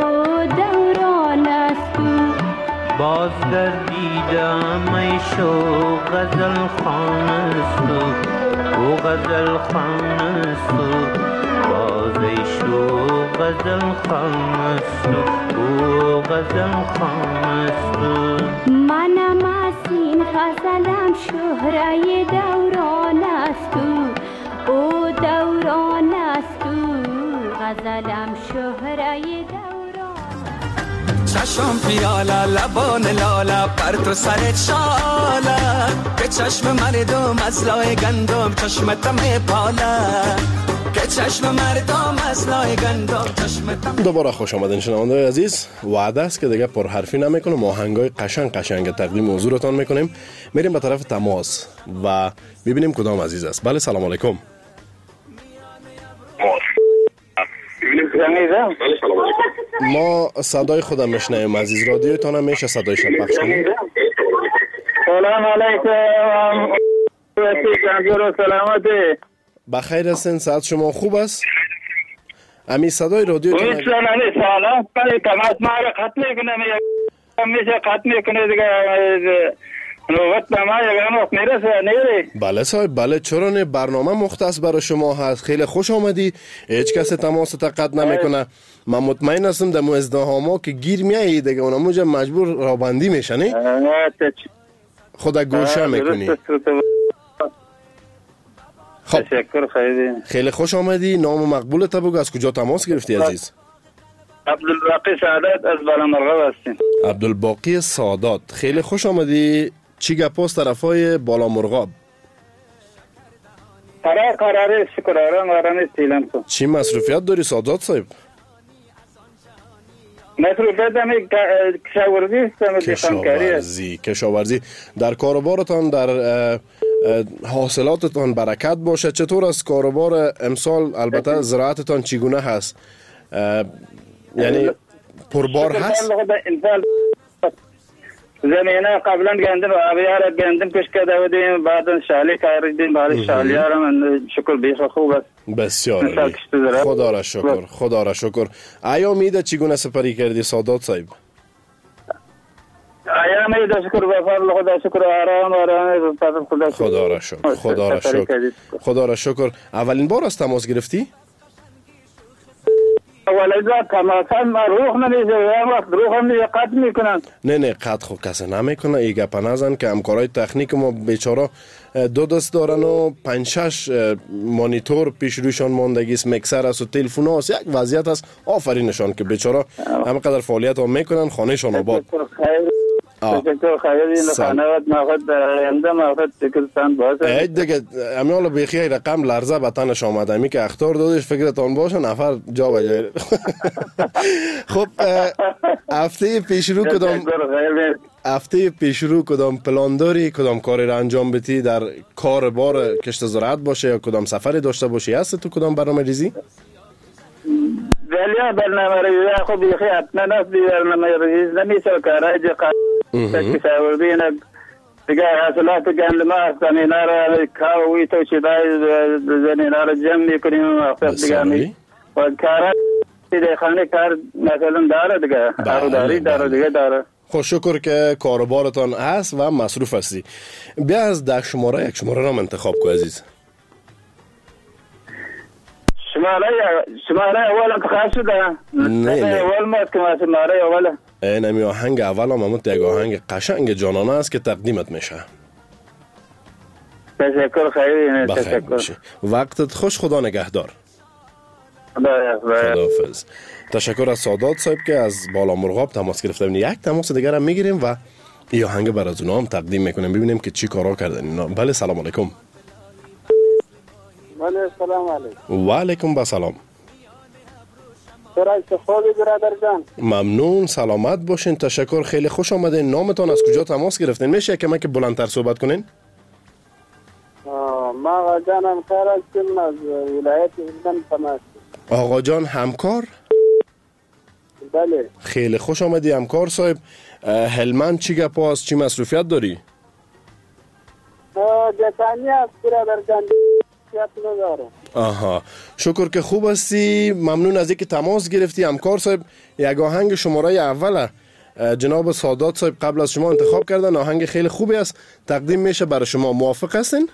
باز گردیدم ای شوق غزل خانه سو او غزل خانه سو باز ای شوق غزل خانه سو او غزل خانه سو منم از این غزلم شهره دوران است او دوران است غزلم شهره دوران چشم پیالا لبان لالا پرتو سرت شالا که چشم مردم از لای گندم چشمتم پالا که چشم مردم از لای گندم چشمتم. دوباره خوش آمدین شنونده‌های عزیز. وعده است که دیگه پرحرفی نمیکنم، آهنگای قشنگ تقدیم حضورتان میکنیم. میریم به طرف تماس و ببینیم کدام عزیز است. بله سلام علیکم. ما صدای خودم میشنویم عزیز، رادیوتان هم میشه صدایش پخش کنیم؟ سلام علیکم. سلامت. بخیر هستین؟ صحت شما خوب است؟ امی صدای رادیوتان سلام. بله تماس ما را خط میکنم، میشه خط میکنه دیگه نوبت به ما یگان وقت میرسه نیره. بله صاحب، بله چرا نه، برنامه مختص برای شما هست. خیلی خوش آمدی. هیچ کس تماس تقد نمیکنه. من مطمئن هستم در ازدحاما که گیر میایی دیگه اونموجه مجبور رابندی میشه نه؟ خدا گوشه میکنی. خب تشکر خیلی. خیلی خوش آمدی. نام مقبول تا بگو، از کجا تماس گرفتی عزیز؟ عبدالباقی سعادت از بالامرغاب هستیم. عبدالباقی سعادت، خیلی خوش آمدی. چی گپاس طرفای بالامرغاب؟ قراره شکر آرام استیلم کن. چی مصروفیت داری سعادت صاحب؟ مصروفیت همی کشاورزی. در کاروبارتان، در حاصلاتتان برکت باشه. چطور است کاروبار امسال؟ البته زراعتتان چگونه هست؟ یعنی پربار هست؟ زمینه قبلا گندم آبیار گندم پیش کرده بودیم، بعدا شالی کاریدیم، بعد شالی هم شکر بیخ خوب است. بسیار خدا را شکر. خدا را شکر. آیا میده چگونه سپری کردی سعادت صاحب؟ آیا میده شکر به فضل خدا، شکر آرام خدا. خدا را شکر. خدا را شکر. خدا را شکر. اولین بار است تماس گرفتی؟ ولذا تماسم روح نمیشه، یه وقت روح هم قطع میکنن. نه قطع خود کسی نمیکنه. ای گپ نزن که همکارای تکنیک ما بیچاره دو دست دارن و 5-6 مانیتور پیش رویشان ماندگی است، مکسر است و تلفن است. یک وضعیت است. آفرینشان که بیچاره همینقدر فعالیت هم میکنن. خانهشان آباد. تشکر خیلی این خانوات ماخد آینده ماخد تکرستان باشه اید دیگه امیالا بیخی رقم لرزه به تنش آمده امی که اختار دادش فکرتان باشه نفر جا بجایی. خب هفته پیش رو کدام پلان داری کدام کاری را انجام بدی در کار بار کشت زراعت باشه یا کدام سفری داشته باشی هست تو کدام برنامه ریزی؟ ولی برنامه ریزی خب بیخی حتما است برنامه ریزی نمیشه کارای که ساوردین دیگه حاصلات گندم است اینا را کاوی تو چیزای اینا را جمع میکنیم وقت دیگه و کارا دیگه خانه کار مثلا داره دیگه کاروداری داره دیگه داره. خوش شکر که کاروبارتان هست و مصروف هستی. بیا از 10 شماره یک شماره را انتخاب کو عزیز. شماره اول انتخاب شده؟ نه اول ماست که شماره اول. نمی آهنگ اول هم همون یک آهنگ قشنگ جانانه است که تقدیمت میشه. تشکر خیلی تشکر. وقتت خوش خدا نگهدار. خداحافظ. تشکر از سادات صاحب که از بالا مرغاب تماس گرفتن. یک تماس دیگر هم میگیریم و این آهنگ برای از اونها هم تقدیم میکنیم ببینیم که چی کارا کردن اینا. بله سلام علیکم. بله سلام علیکم. و علیکم با سلام. خوبی برادر جان. ممنون سلامت باشین تشکر خیلی خوش آمدین. نامتان از کجا تماس گرفتین میشه که من که بلندتر صحبت کنین؟ ما آقا جانم خیر هستیم از ولایت هلمند تماس. آقا جان همکار؟ بله. خیلی خوش آمدی همکار صاحب. هلمند چی گپ است چی مصروفیت داری؟ جسانی است برادر جان. آها شکر که خوب هستی. ممنون از اینکه تماس گرفتی همکار صاحب. یک آهنگ شماره اول جناب سادات صاحب قبل از شما انتخاب کردن. آهنگ خیلی خوبی است تقدیم میشه برای شما. موافق هستین؟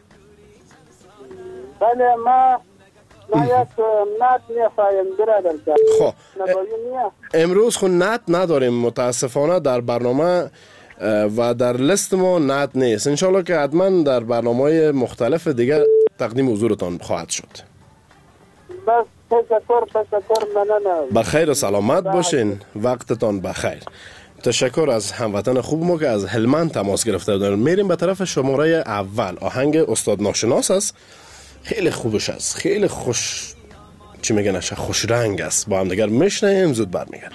بله ما یک نت میخوایم برادر جان. خب امروز خود نت نداریم متاسفانه در برنامه و در لیست ما نت نیست. انشالله که حتما در برنامه مختلف دیگر تقدیم حضورتان خواهد شد. بس تشکر ممنون. بخیر و سلامت باشین. وقتتان بخیر. تشکر از هموطن خوب ما که از هلمند تماس گرفته بودن. میریم به طرف شماره اول. آهنگ استاد ناشناس است. خیلی خوبش است. خیلی خوش چی میگن خوش رنگ است. با هم دیگر میشنیم زود برمیگردیم.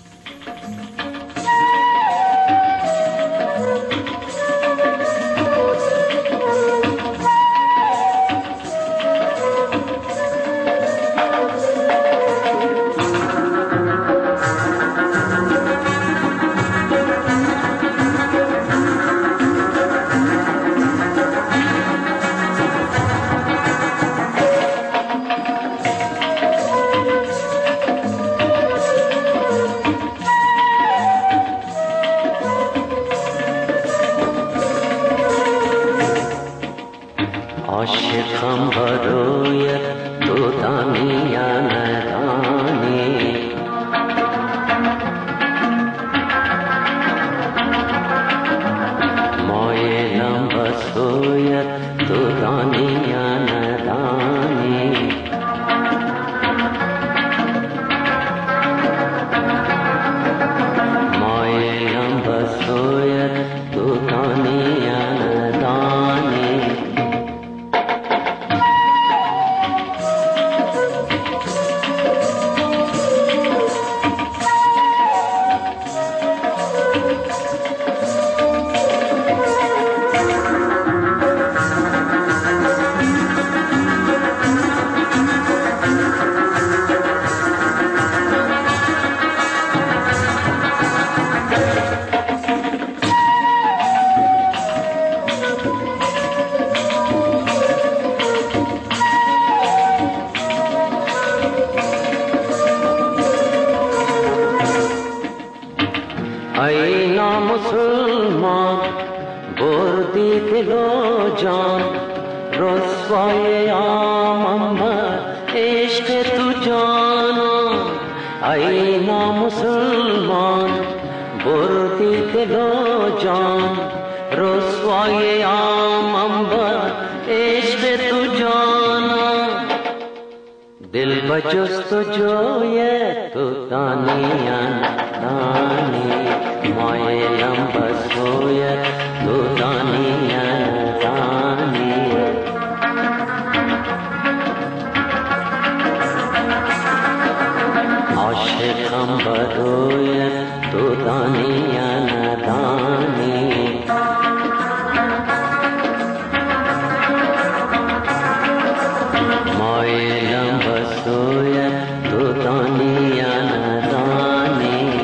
عاشقم برای تو دانی یا ندانی مایلم به سوی تو دانی یا ندانی مایلم به سوی تو دانی یا ندانی ای نامسلمان بردی دل و جان رسوای آمم عشق تو جانان ای نامسلمان بردی دل و جان رسوای آمم عشق تو جانان دل با جستجوی تو دانیان دانی مایلم بسوی تو دانیان دانی عاشقم بدوی تو دانیان دانی مایلم بسوی تو دانیان دانی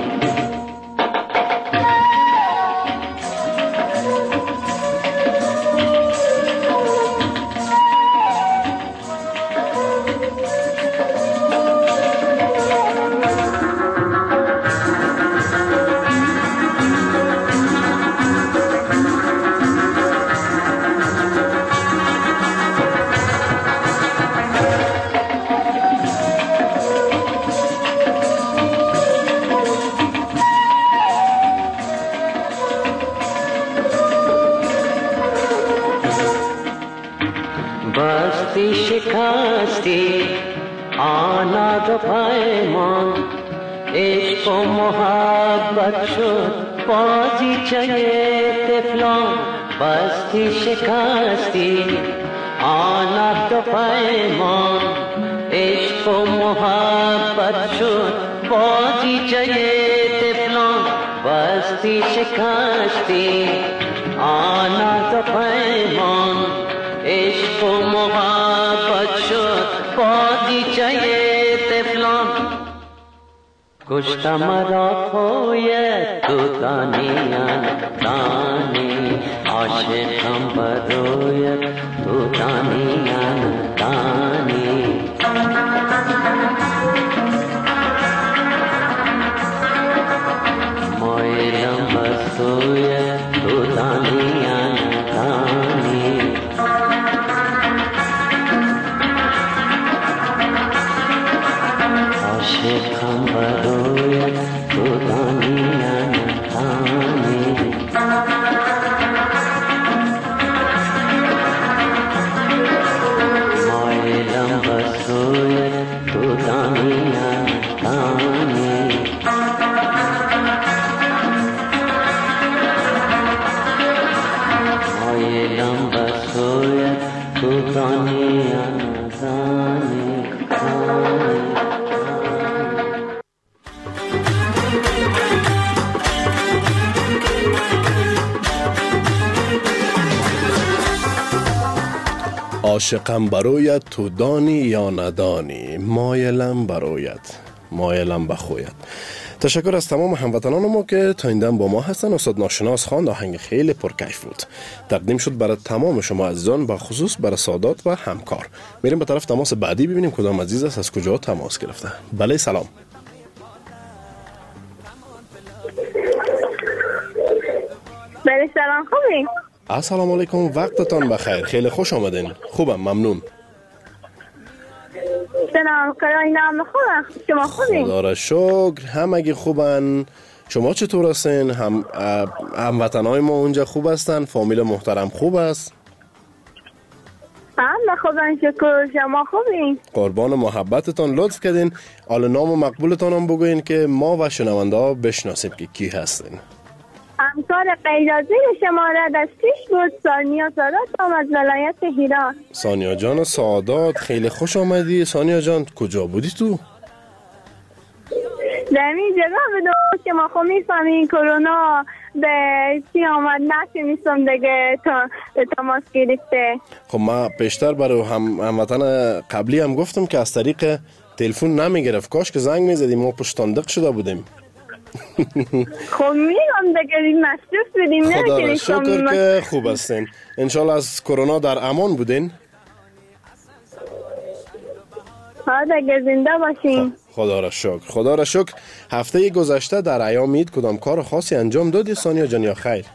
بستی شکستی آنات و پیمان عشق و محبت شد بازیچه طفلان بستی شکستی آنات و پیمان عشق و محبت شد بازیچه طفلان بستی شکستی آنات و پیمان عشق و محبت شد بازیچه طفلان کشت مرا خوی تو دانیان دانی عاشقم بروی تو دانیان دانی مایلم بسوی تو دانیان دانی عاشقم بروی تو دانیان دانی مایلم بسوی تو دانیان دانی مایلم بسوی تو دانیان دانی عاشقم برایت تو دانی یا ندانی مایلم برایت مایلم بخویت. تشکر از تمام هموطنان ما که تا این دم با ما هستن. استاد ناشناس خواند، آهنگ خیلی پرکیف بود، تقدیم شد برای تمام شما عزیزان، با خصوص برای سادات و همکار. میریم به طرف تماس بعدی ببینیم کدام عزیز است، از کجا تماس گرفته. بله سلام. بله سلام، خوبی؟ السلام علیکم، وقتتان بخیر. خیلی خوش آمدین. خوبم، ممنون. سلام، کاراینا خوبم. شما خوبین؟ خدا را شکر، همگی خوبن. شما چطور هستین؟ هموطنای ما اونجا خوب هستن؟ فامیل محترم خوب است؟ همه خوبن شکر. شما خوبین؟ قربان محبتتان. لطف کردین حال نام و مقبولتان هم بگوین که ما و شنونده ها بشناسیم که کی هستین. همکار غیرحاضر شما را دستیش بود ثانیا سادات از ولایت هرات. ثانیا جان سادات، خیلی خوش آمدی. ثانیا جان کجا بودی تو؟ در این جگه بدون که ما خب میفهمین کرونا به چی آمد نمیستم دیگه تماس گرفته. خب ما پیشتر برای هموطن قبلی هم گفتم که از طریق تلفن نمیگرفت، کاش که زنگ میزدیم، ما پشتاندق شده بودیم. خب میگم دیگه مصروف بودیم. خدا را شکر که خوب هستین. انشالله از کرونا در امان بودین. دیگه زنده باشین. خدا را شکر. خدا را شکر. هفته گذشته در ایام عید کدام کار خاصی انجام دادی ثانیا جان یا خیر؟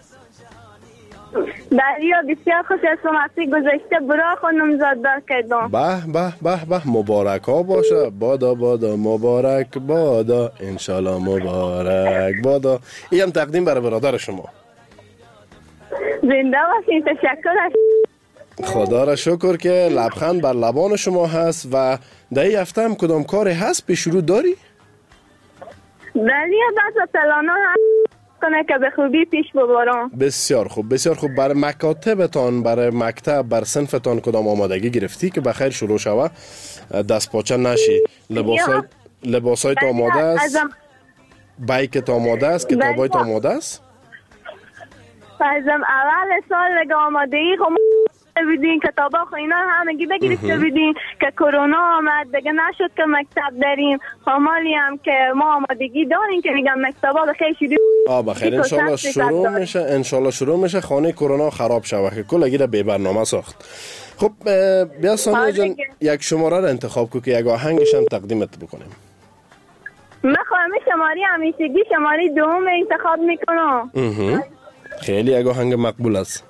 دریا بسیار خوش است. هفته گذشته برا خانم زاددار کردم. به به به به، مبارک ها باشه. بادا بادا مبارک بادا، انشالله مبارک بادا. این هم تقدیم برای برادر شما. زنده باشین. تشکر است. خدا را شکر که لبخند بر لبان شما هست. و در این هفته هم کدام کاری هست پیش رو داری؟ ولی بعض پلانا هم کنه که به خوبی پیش ببرم. بسیار خوب، بسیار خوب. برای مکاتبتان، برای مکتب، بر صنفتان کدام آمادگی گرفتی که بخیر شروع شوه، دست پاچه نشی؟ لباسایت آماده است؟ بایکت آماده است؟ کتابایت آماده است؟ فازم اول سال لگه آماده ای خب بیدین کتابا خو اینا همگی بگیرفته بیدین که کرونا آمد دیگه نشد که مکتب داریم. همالی هم که ما آمادگی داریم که میگم مکتبا بخیر شروع بخیر انشالله شروع میشه، انشالله شروع میشه. خانه کرونا خراب شوه که کل اگه به برنامه ساخت. خب بیا سانیا جان یک شماره را انتخاب کو که یک آهنگش هم تقدیمت بکنیم. من خواهم شماری همیشگی شماری دوم انتخاب میکنم. خیلی یک آهنگ مقبول است.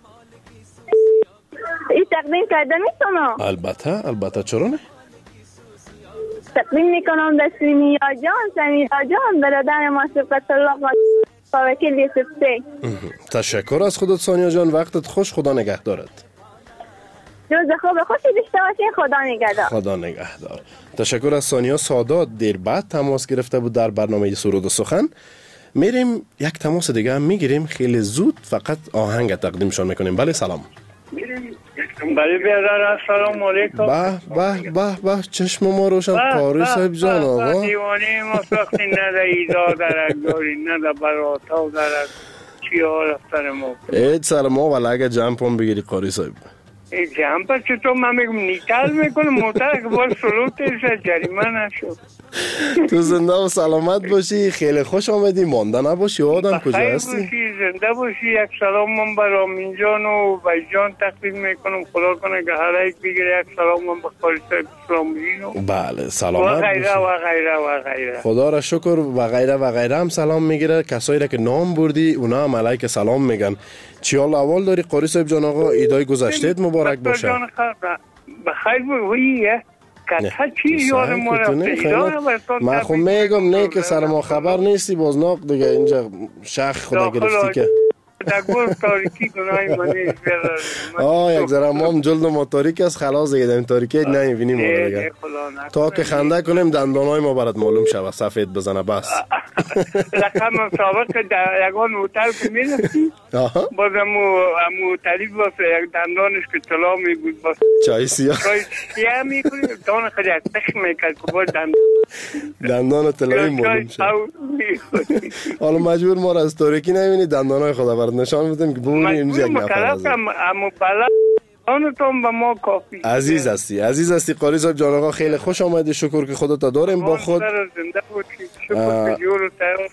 این تقدیم کرده میتونم؟ البته چرا نه؟ تقدیم میکنم به سمیرا جان برادر ما صفت الله وکیل یوسف سی. تشکر از خودت سانیا جان، وقتت خوش، خدا نگهدارت. روز خوب خوشی داشته باشین، خدا نگهدار. خدا نگهدار. تشکر از سانیا سادات. دیر بعد تماس گرفته بود در برنامه سرود و سخن. میریم یک تماس دیگه هم میگیریم خیلی زود، فقط آهنگ تقدیمشان میکنیم. بله سلام. بله برادر سلام علیکم. به چشم ما روشن. قاری صاحب جان آقا دیوانه ما ساختی نه ایزا درکداری نه براتا درک چی حال افتر ما اید سر ما ولی اگه جمپ هم بگیری قاری صاحب جمپ چطور من میگم نیتل میکنم موتر که باید سلوتش جریمه نشد. تو زنده و سلامت باشی، خیلی خوش آمدی، مانده نباشی. آدم کجا هستی؟ باشی زنده باشی. یک سلام من برای آمین جان و بای جان تقدیم میکنم. خدا کنه که هر یک بگیره. یک سلام من به قاری صاحب اسلامجین. بله سلامت و غیره. خدا را شکر. و غیره هم سلام میگیره. کسایی را که نام بردی اونا هم علیک سلام میگن. چی حال اول داری قاری صاحب جان آقا؟ ایدای گذشتهت مبارک باشه. بخیر بگوییه کتا چی یاد ما رفته؟ من خب میگم نه که سر ما خبر نیستی بازناق دیگه اینجا شخ خدا گرفتی که دگور تاریکی گناهی منیش بیرد. یک ذره ما هم جلد ما تاریک است خلاص دیگه در این تاریکی نمیبینیم ما دیگه. تا که خنده کنیم دندانای ما برات معلوم شود سفید بزنه بس. رقم مسابقه که در یکان هتل که میرفتی باز امو تلیف واسه یک دندانش که طلا می بود باز چای سیاه میکنی دان خیلی از تخ میکرد که باز دندان طلایی معلوم شد. حالا مجبور ما را از تاریکی نبینی دندانای خدا برات نشان بدیم که ببینی اینجا یک نفر هست. امو بلا آنتون به ما کافی. عزیز هستی قاری صاحب جان آقا، خیلی خوش آمدی. شکر که خودت داریم با خود. زنده باشی. شکر که جور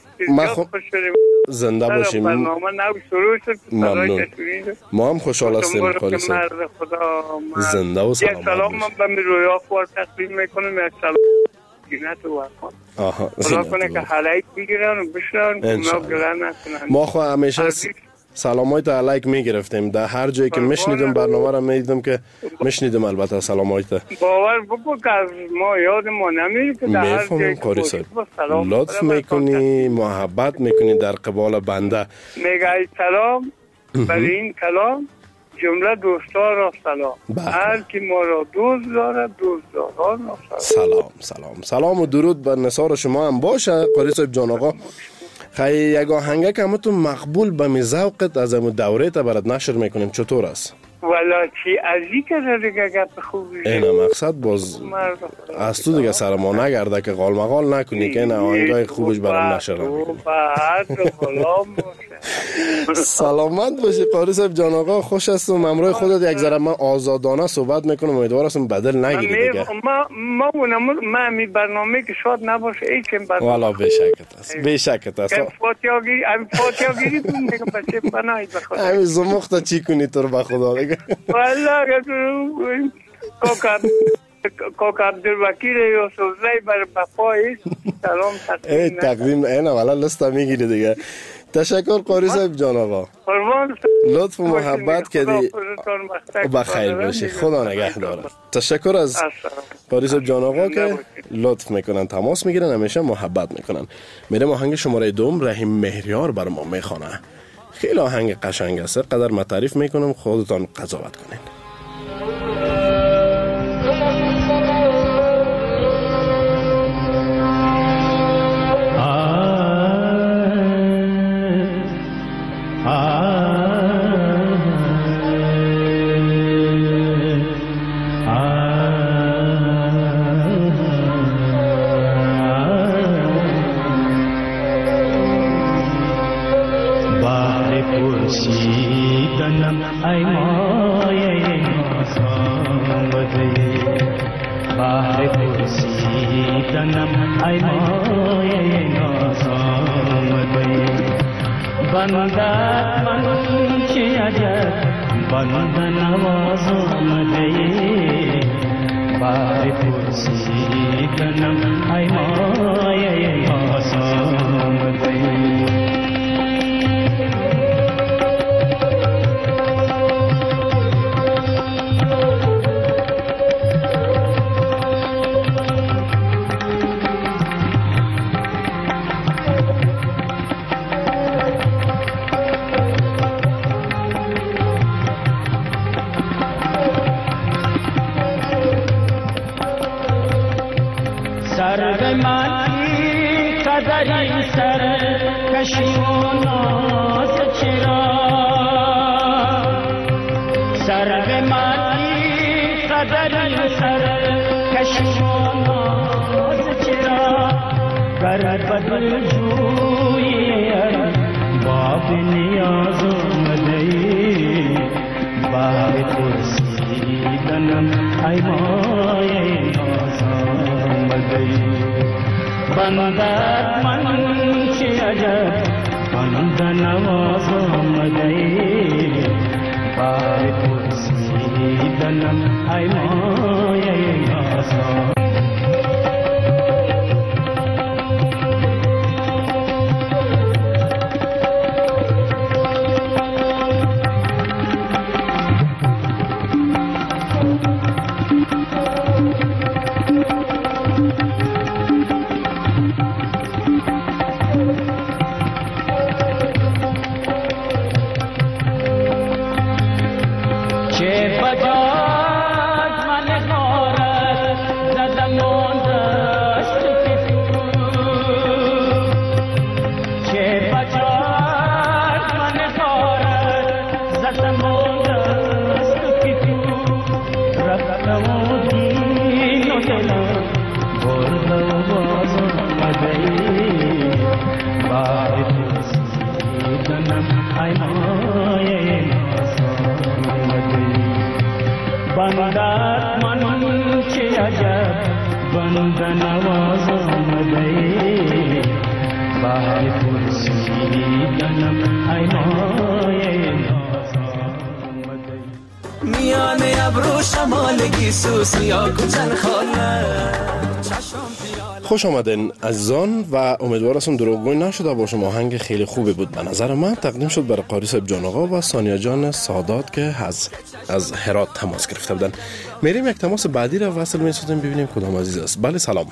زنده باشیم. ممنون. ما هم خوشحال هستیم قاری صاحب. زنده و سلامت. یک سلام من به رویا خوار تقدیم میکنم. یک سلام زینت و وفا. خدا کنه که حلایت بگیرن و بشن اونا گلن نکنن. ما خواه همیشه سلامایت علیک میگرفتیم در هر جایی که میشنیدم برنامه را میدیدم که میشنیدم. البته سلامایت باور بکن که از ما یاد ما نمیره که در هر جایی که لطف میکنی محبت میکنی در قبال بنده. میگه سلام برای این کلام جمله دوستا را سلام. هر کی ما را دوست داره دوستداران را سلام و درود بر نثار شما هم باشه قاری صاحب جان آقا. خیلی یک آهنگه که همتون مقبول به می ذوقت از همون دوره تا برات نشر میکنیم چطور است؟ والا چی ازی که دیگه گپ خوبی اینه مقصد باز از تو دیگه سر ما نگرده که غال مغال نکنی که این آهنگای خوبش برام نشر میکنیم. سلامت باشی قاری صاحب جان آقا. خوش هستم امروز خودت یک ذره من آزادانه صحبت میکنم. امیدوار هستم بدل نگیری دیگه. ما می برنامه که شاد نباشه ای که برنامه والا بشکت است فاتیاگیری کنی که بچه بنایی بخواد همین زمخت چی کنی تو رو بخدا دیگه والا کوکا عبدالوکیل یوسفزی بر بقایی سلام تقدیم اینه والا لسته میگیری دیگه. تشکر قاری صاحب جان آقا. لطف و محبت کردی. بخیر باشی. خدا نگهدار. تشکر از قاری صاحب جان آقا که لطف میکنن تماس میگیرن همیشه محبت میکنن. میرم آهنگ شماره دوم رحیم مهریار بر ما میخوانه. خیلی آهنگ قشنگ است. قدر ما تعریف میکنم خودتان قضاوت کنین. بندت من چه عجب بنده نواز آمده بار پرسیدنم ای مایه باز آمده سر من قدری سر کشی و ناز چرا سر من قدری سر کشی و ناز چرا گر بدل جویی باب نیاز آمده باب پرسیدنم ای مایه ناز بندت من چه عجب بنده نواز آمده بار پرسیدنم ای مایه ناز بندت من چه عجب بنده نواز آمده بار پرسیدنم ای مایه ناز آمده میان ابرو شمالگی سوس یا کچن خاله خوش آمدین عزیزان و امیدوار هستم دروغگوی نشده باشم. آهنگ خیلی خوبی بود به نظر من، تقدیم شد برای قاری صاحب جان آقا و ثانیه جان سادات که از هرات تماس گرفته بودن. میریم یک تماس بعدی را وصل می‌سازیم ببینیم کدام عزیز است. بله سلام.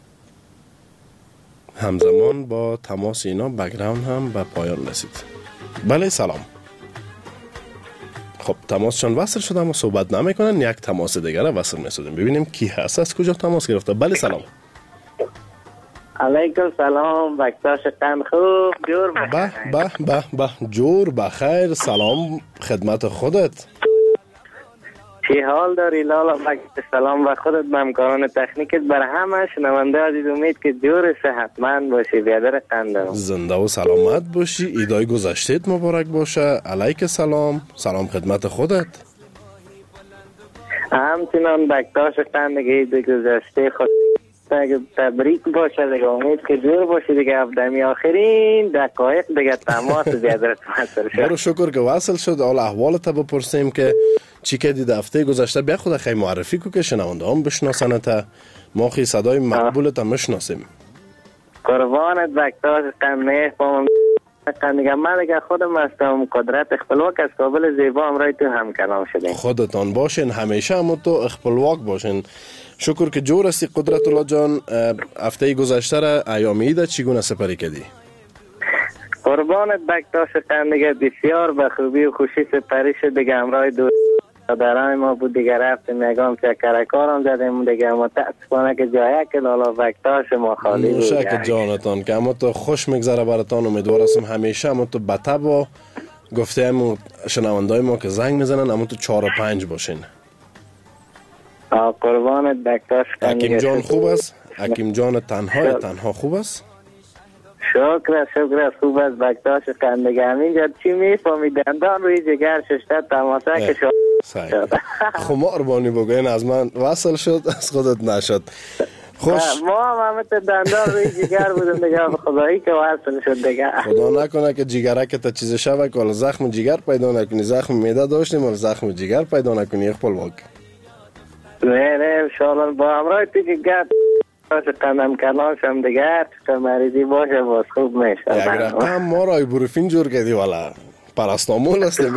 همزمان با تماس اینا بک‌گراند هم به پایان رسید. بله سلام. خب تماسشان وصل شده اما صحبت نمیکنن. یک تماس دیگر را وصل می‌سازیم ببینیم کی هست، از کجا تماس گرفته. بله سلام. علیکم سلام، بکتاش قند خوب جور بخیر. به جور بخیر. سلام خدمت خودت. چی حال داری لالا؟ بکتاش سلام و خودت، به همکاران تکنیکت، برای همه شنونده عزیز امید که جور صحتمند باشی. بیادر قندم زنده و سلامت باشی. ایدای گذشتهت مبارک باشه. علیک سلام. سلام خدمت خودت. همچنان بکتاش قند که ایدای گذشته خود تبریک باشه دیگه. امید که جور باشی دیگه. افدمی آخرین دقایق دیگه تماس بیادرت وصل شد. برو شکر که وصل شد. حالا احوالت بپرسیم که چی که دید هفته گذشته. بیا خود خیلی معرفی کو که شنونده هم بشناسنت. ما خیلی صدای مقبولت هم بشناسیم. قربانت بکتاش قند نفهم دیگه. من دیگه خودم هستم قدرت اخپلواک از کابل زیبا همراه تو هم کلام شدیم. خودتان باشین همیشه هم تو اخپلواک باشین. شکر که جور هستی قدرت الله جان. هفته گذشته را ایام عید چگونه سپری کردی؟ قربانت بکتاش قندگه بسیار به خوبی و خوشی سپری شد دیگه. همراه دو برادران ما بود دیگه. رفتیم یگام چکرکارم زدیم دیگه. متاسفانه که جایه که لالا بکتاش ما خالی بود. نوشک جانتان که اما تو خوش میگذره براتان. امیدوار هستم همیشه اما تو بطب و گفته همون شنوندای ما که زنگ میزنن اما تو 4 و 5 باشین. قربانت بکتاش حکیم جان خوب است؟ حکیم جان تنها خوب است؟ شکر خوب است بکتاش قندگه. همینجا چی میفهمی دندان روی جگر ششته تماسه که شد خمار بانی بگوین از من وصل شد از خودت نشد. خوش ما هم همه دندان روی جگر بودم دیگه، خدایی که وصل شد دیگه. خدا نکنه که جگرک تا چیز شوه که زخم جگر پیدا نکنی. زخم معده داشتیم ولی زخم جگر پیدا نکنی. خپلواک نه انشالله با همراه تو که گرد باشه قدم کلاشم دیگه تا مریضی باشه باز خوب میشه. یک رقم ما را ایبروفین جور کردی والا پرستامول هستیم.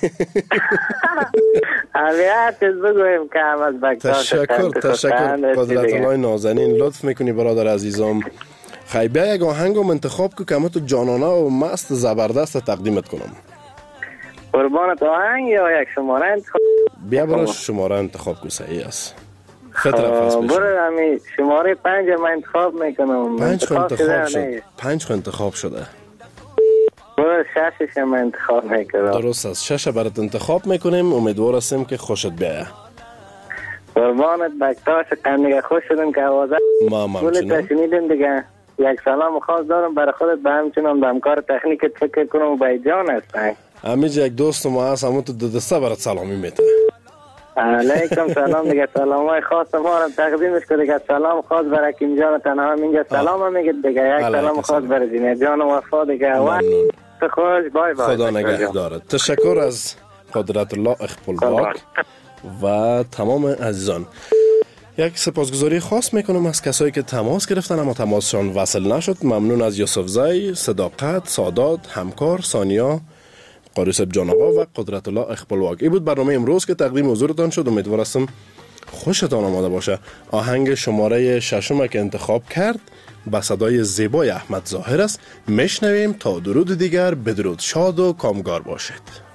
هر چیز بگویم که هم از بکتاش تشکر قدرت الله نازنین، لطف میکنی برادر عزیزم. خیلی بیا یک آهنگم انتخاب که کمه تو جانانه و مست زبردست تقدیمت کنم. قربانت آهنگ یا یک شماره انتخاب؟ بیا برای شماره انتخاب که صحیح است. برای همی شماره 5 من انتخاب میکنم. 5 انتخاب شده. برای 6 من انتخاب میکنم. درست است، 6 برات انتخاب میکنیم. امیدوار هستیم که خوشت بیایه. قربانت بکتاش قندیگه خوش شدم که آوازه ممنون تشنیدیم دیگه. یک سلام خاص دارم برای خودت به همچنان به همکار تکنیکت فکر کنم و بیجان هستن. همیشه یک دوست ما هست همون تو دسته برات سلامی میته. علیکم سلام دیگه. سلام های خاص ما رو تقدیمش کنه دیگه. سلام خاص برای کیم جان تنها اینجا سلام هم میگه دیگه. یک سلام خاص برای زینه جان و وفا دیگه. وقت خوش. بای بای. خدا نگهدارت. تشکر از قدرت الله اخپلواک و تمام عزیزان. یک سپاسگزاری خاص میکنم از کسایی که تماس گرفتن اما تماسشان وصل نشد. ممنون از یوسف زی، صداقت، سادات، همکار، ثانیا، قاری صاحب جان آقا و قدرت الله اخپلواک. این بود برنامه امروز که تقدیم حضورتان شد. امیدوار هستم خوشتان آمده باشه. آهنگ شماره 6 که انتخاب کرد با صدای زیبای احمد ظاهر است. میشنویم تا درود دیگر. بدرود، شاد و کامگار باشید.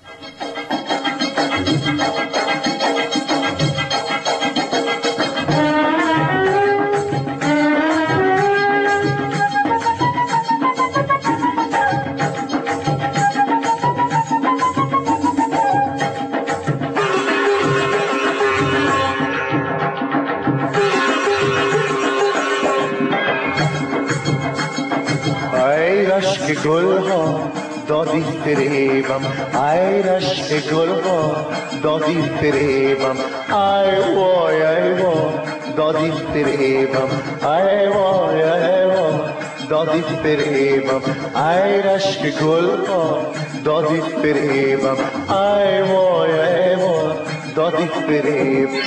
رشک گل ها دادی فریبم، ای رشک گل ها دادی فریبم، ای وای دادی فریبم، ای وای دادی فریبم، ای رشک گل ها دادی فریبم، ای وای دادی فریبم.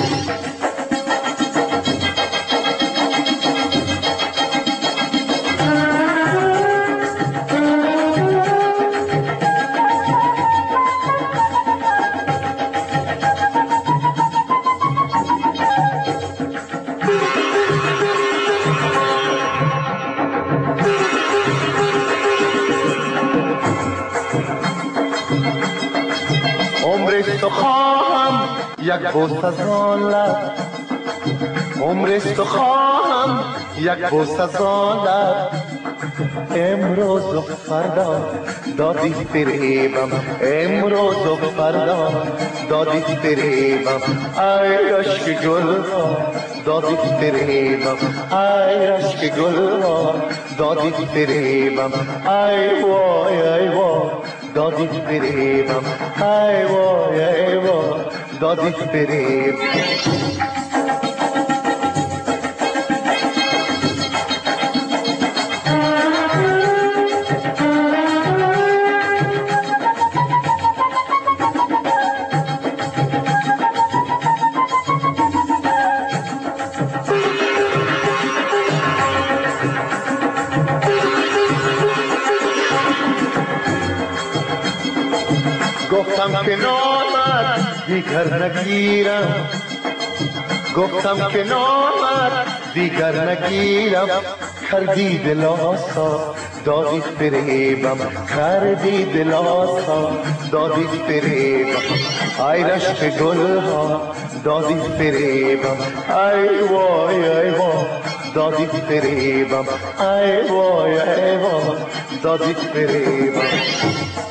یک بوس از آن لب، عمرش تو خواهم یک بوس از آن لب، امروز و فردا دادی فریبم، امروز و فردا دادی فریبم، ای رشک گل ها دادی فریبم، ای رشک گل ها دادی فریبم، ای وای دادی فریبم، ای وای دادی فریب. گفتم که نامد دیگر نگیرم، گفتم که نامد دیگر نگیرم، کردی دل آسا دادی فریبم، کردی دل آسا دادی فریبم، ای رشک گل ها دادی فریبم، ای وای دادی فریبم، ای وای دادی فریبم.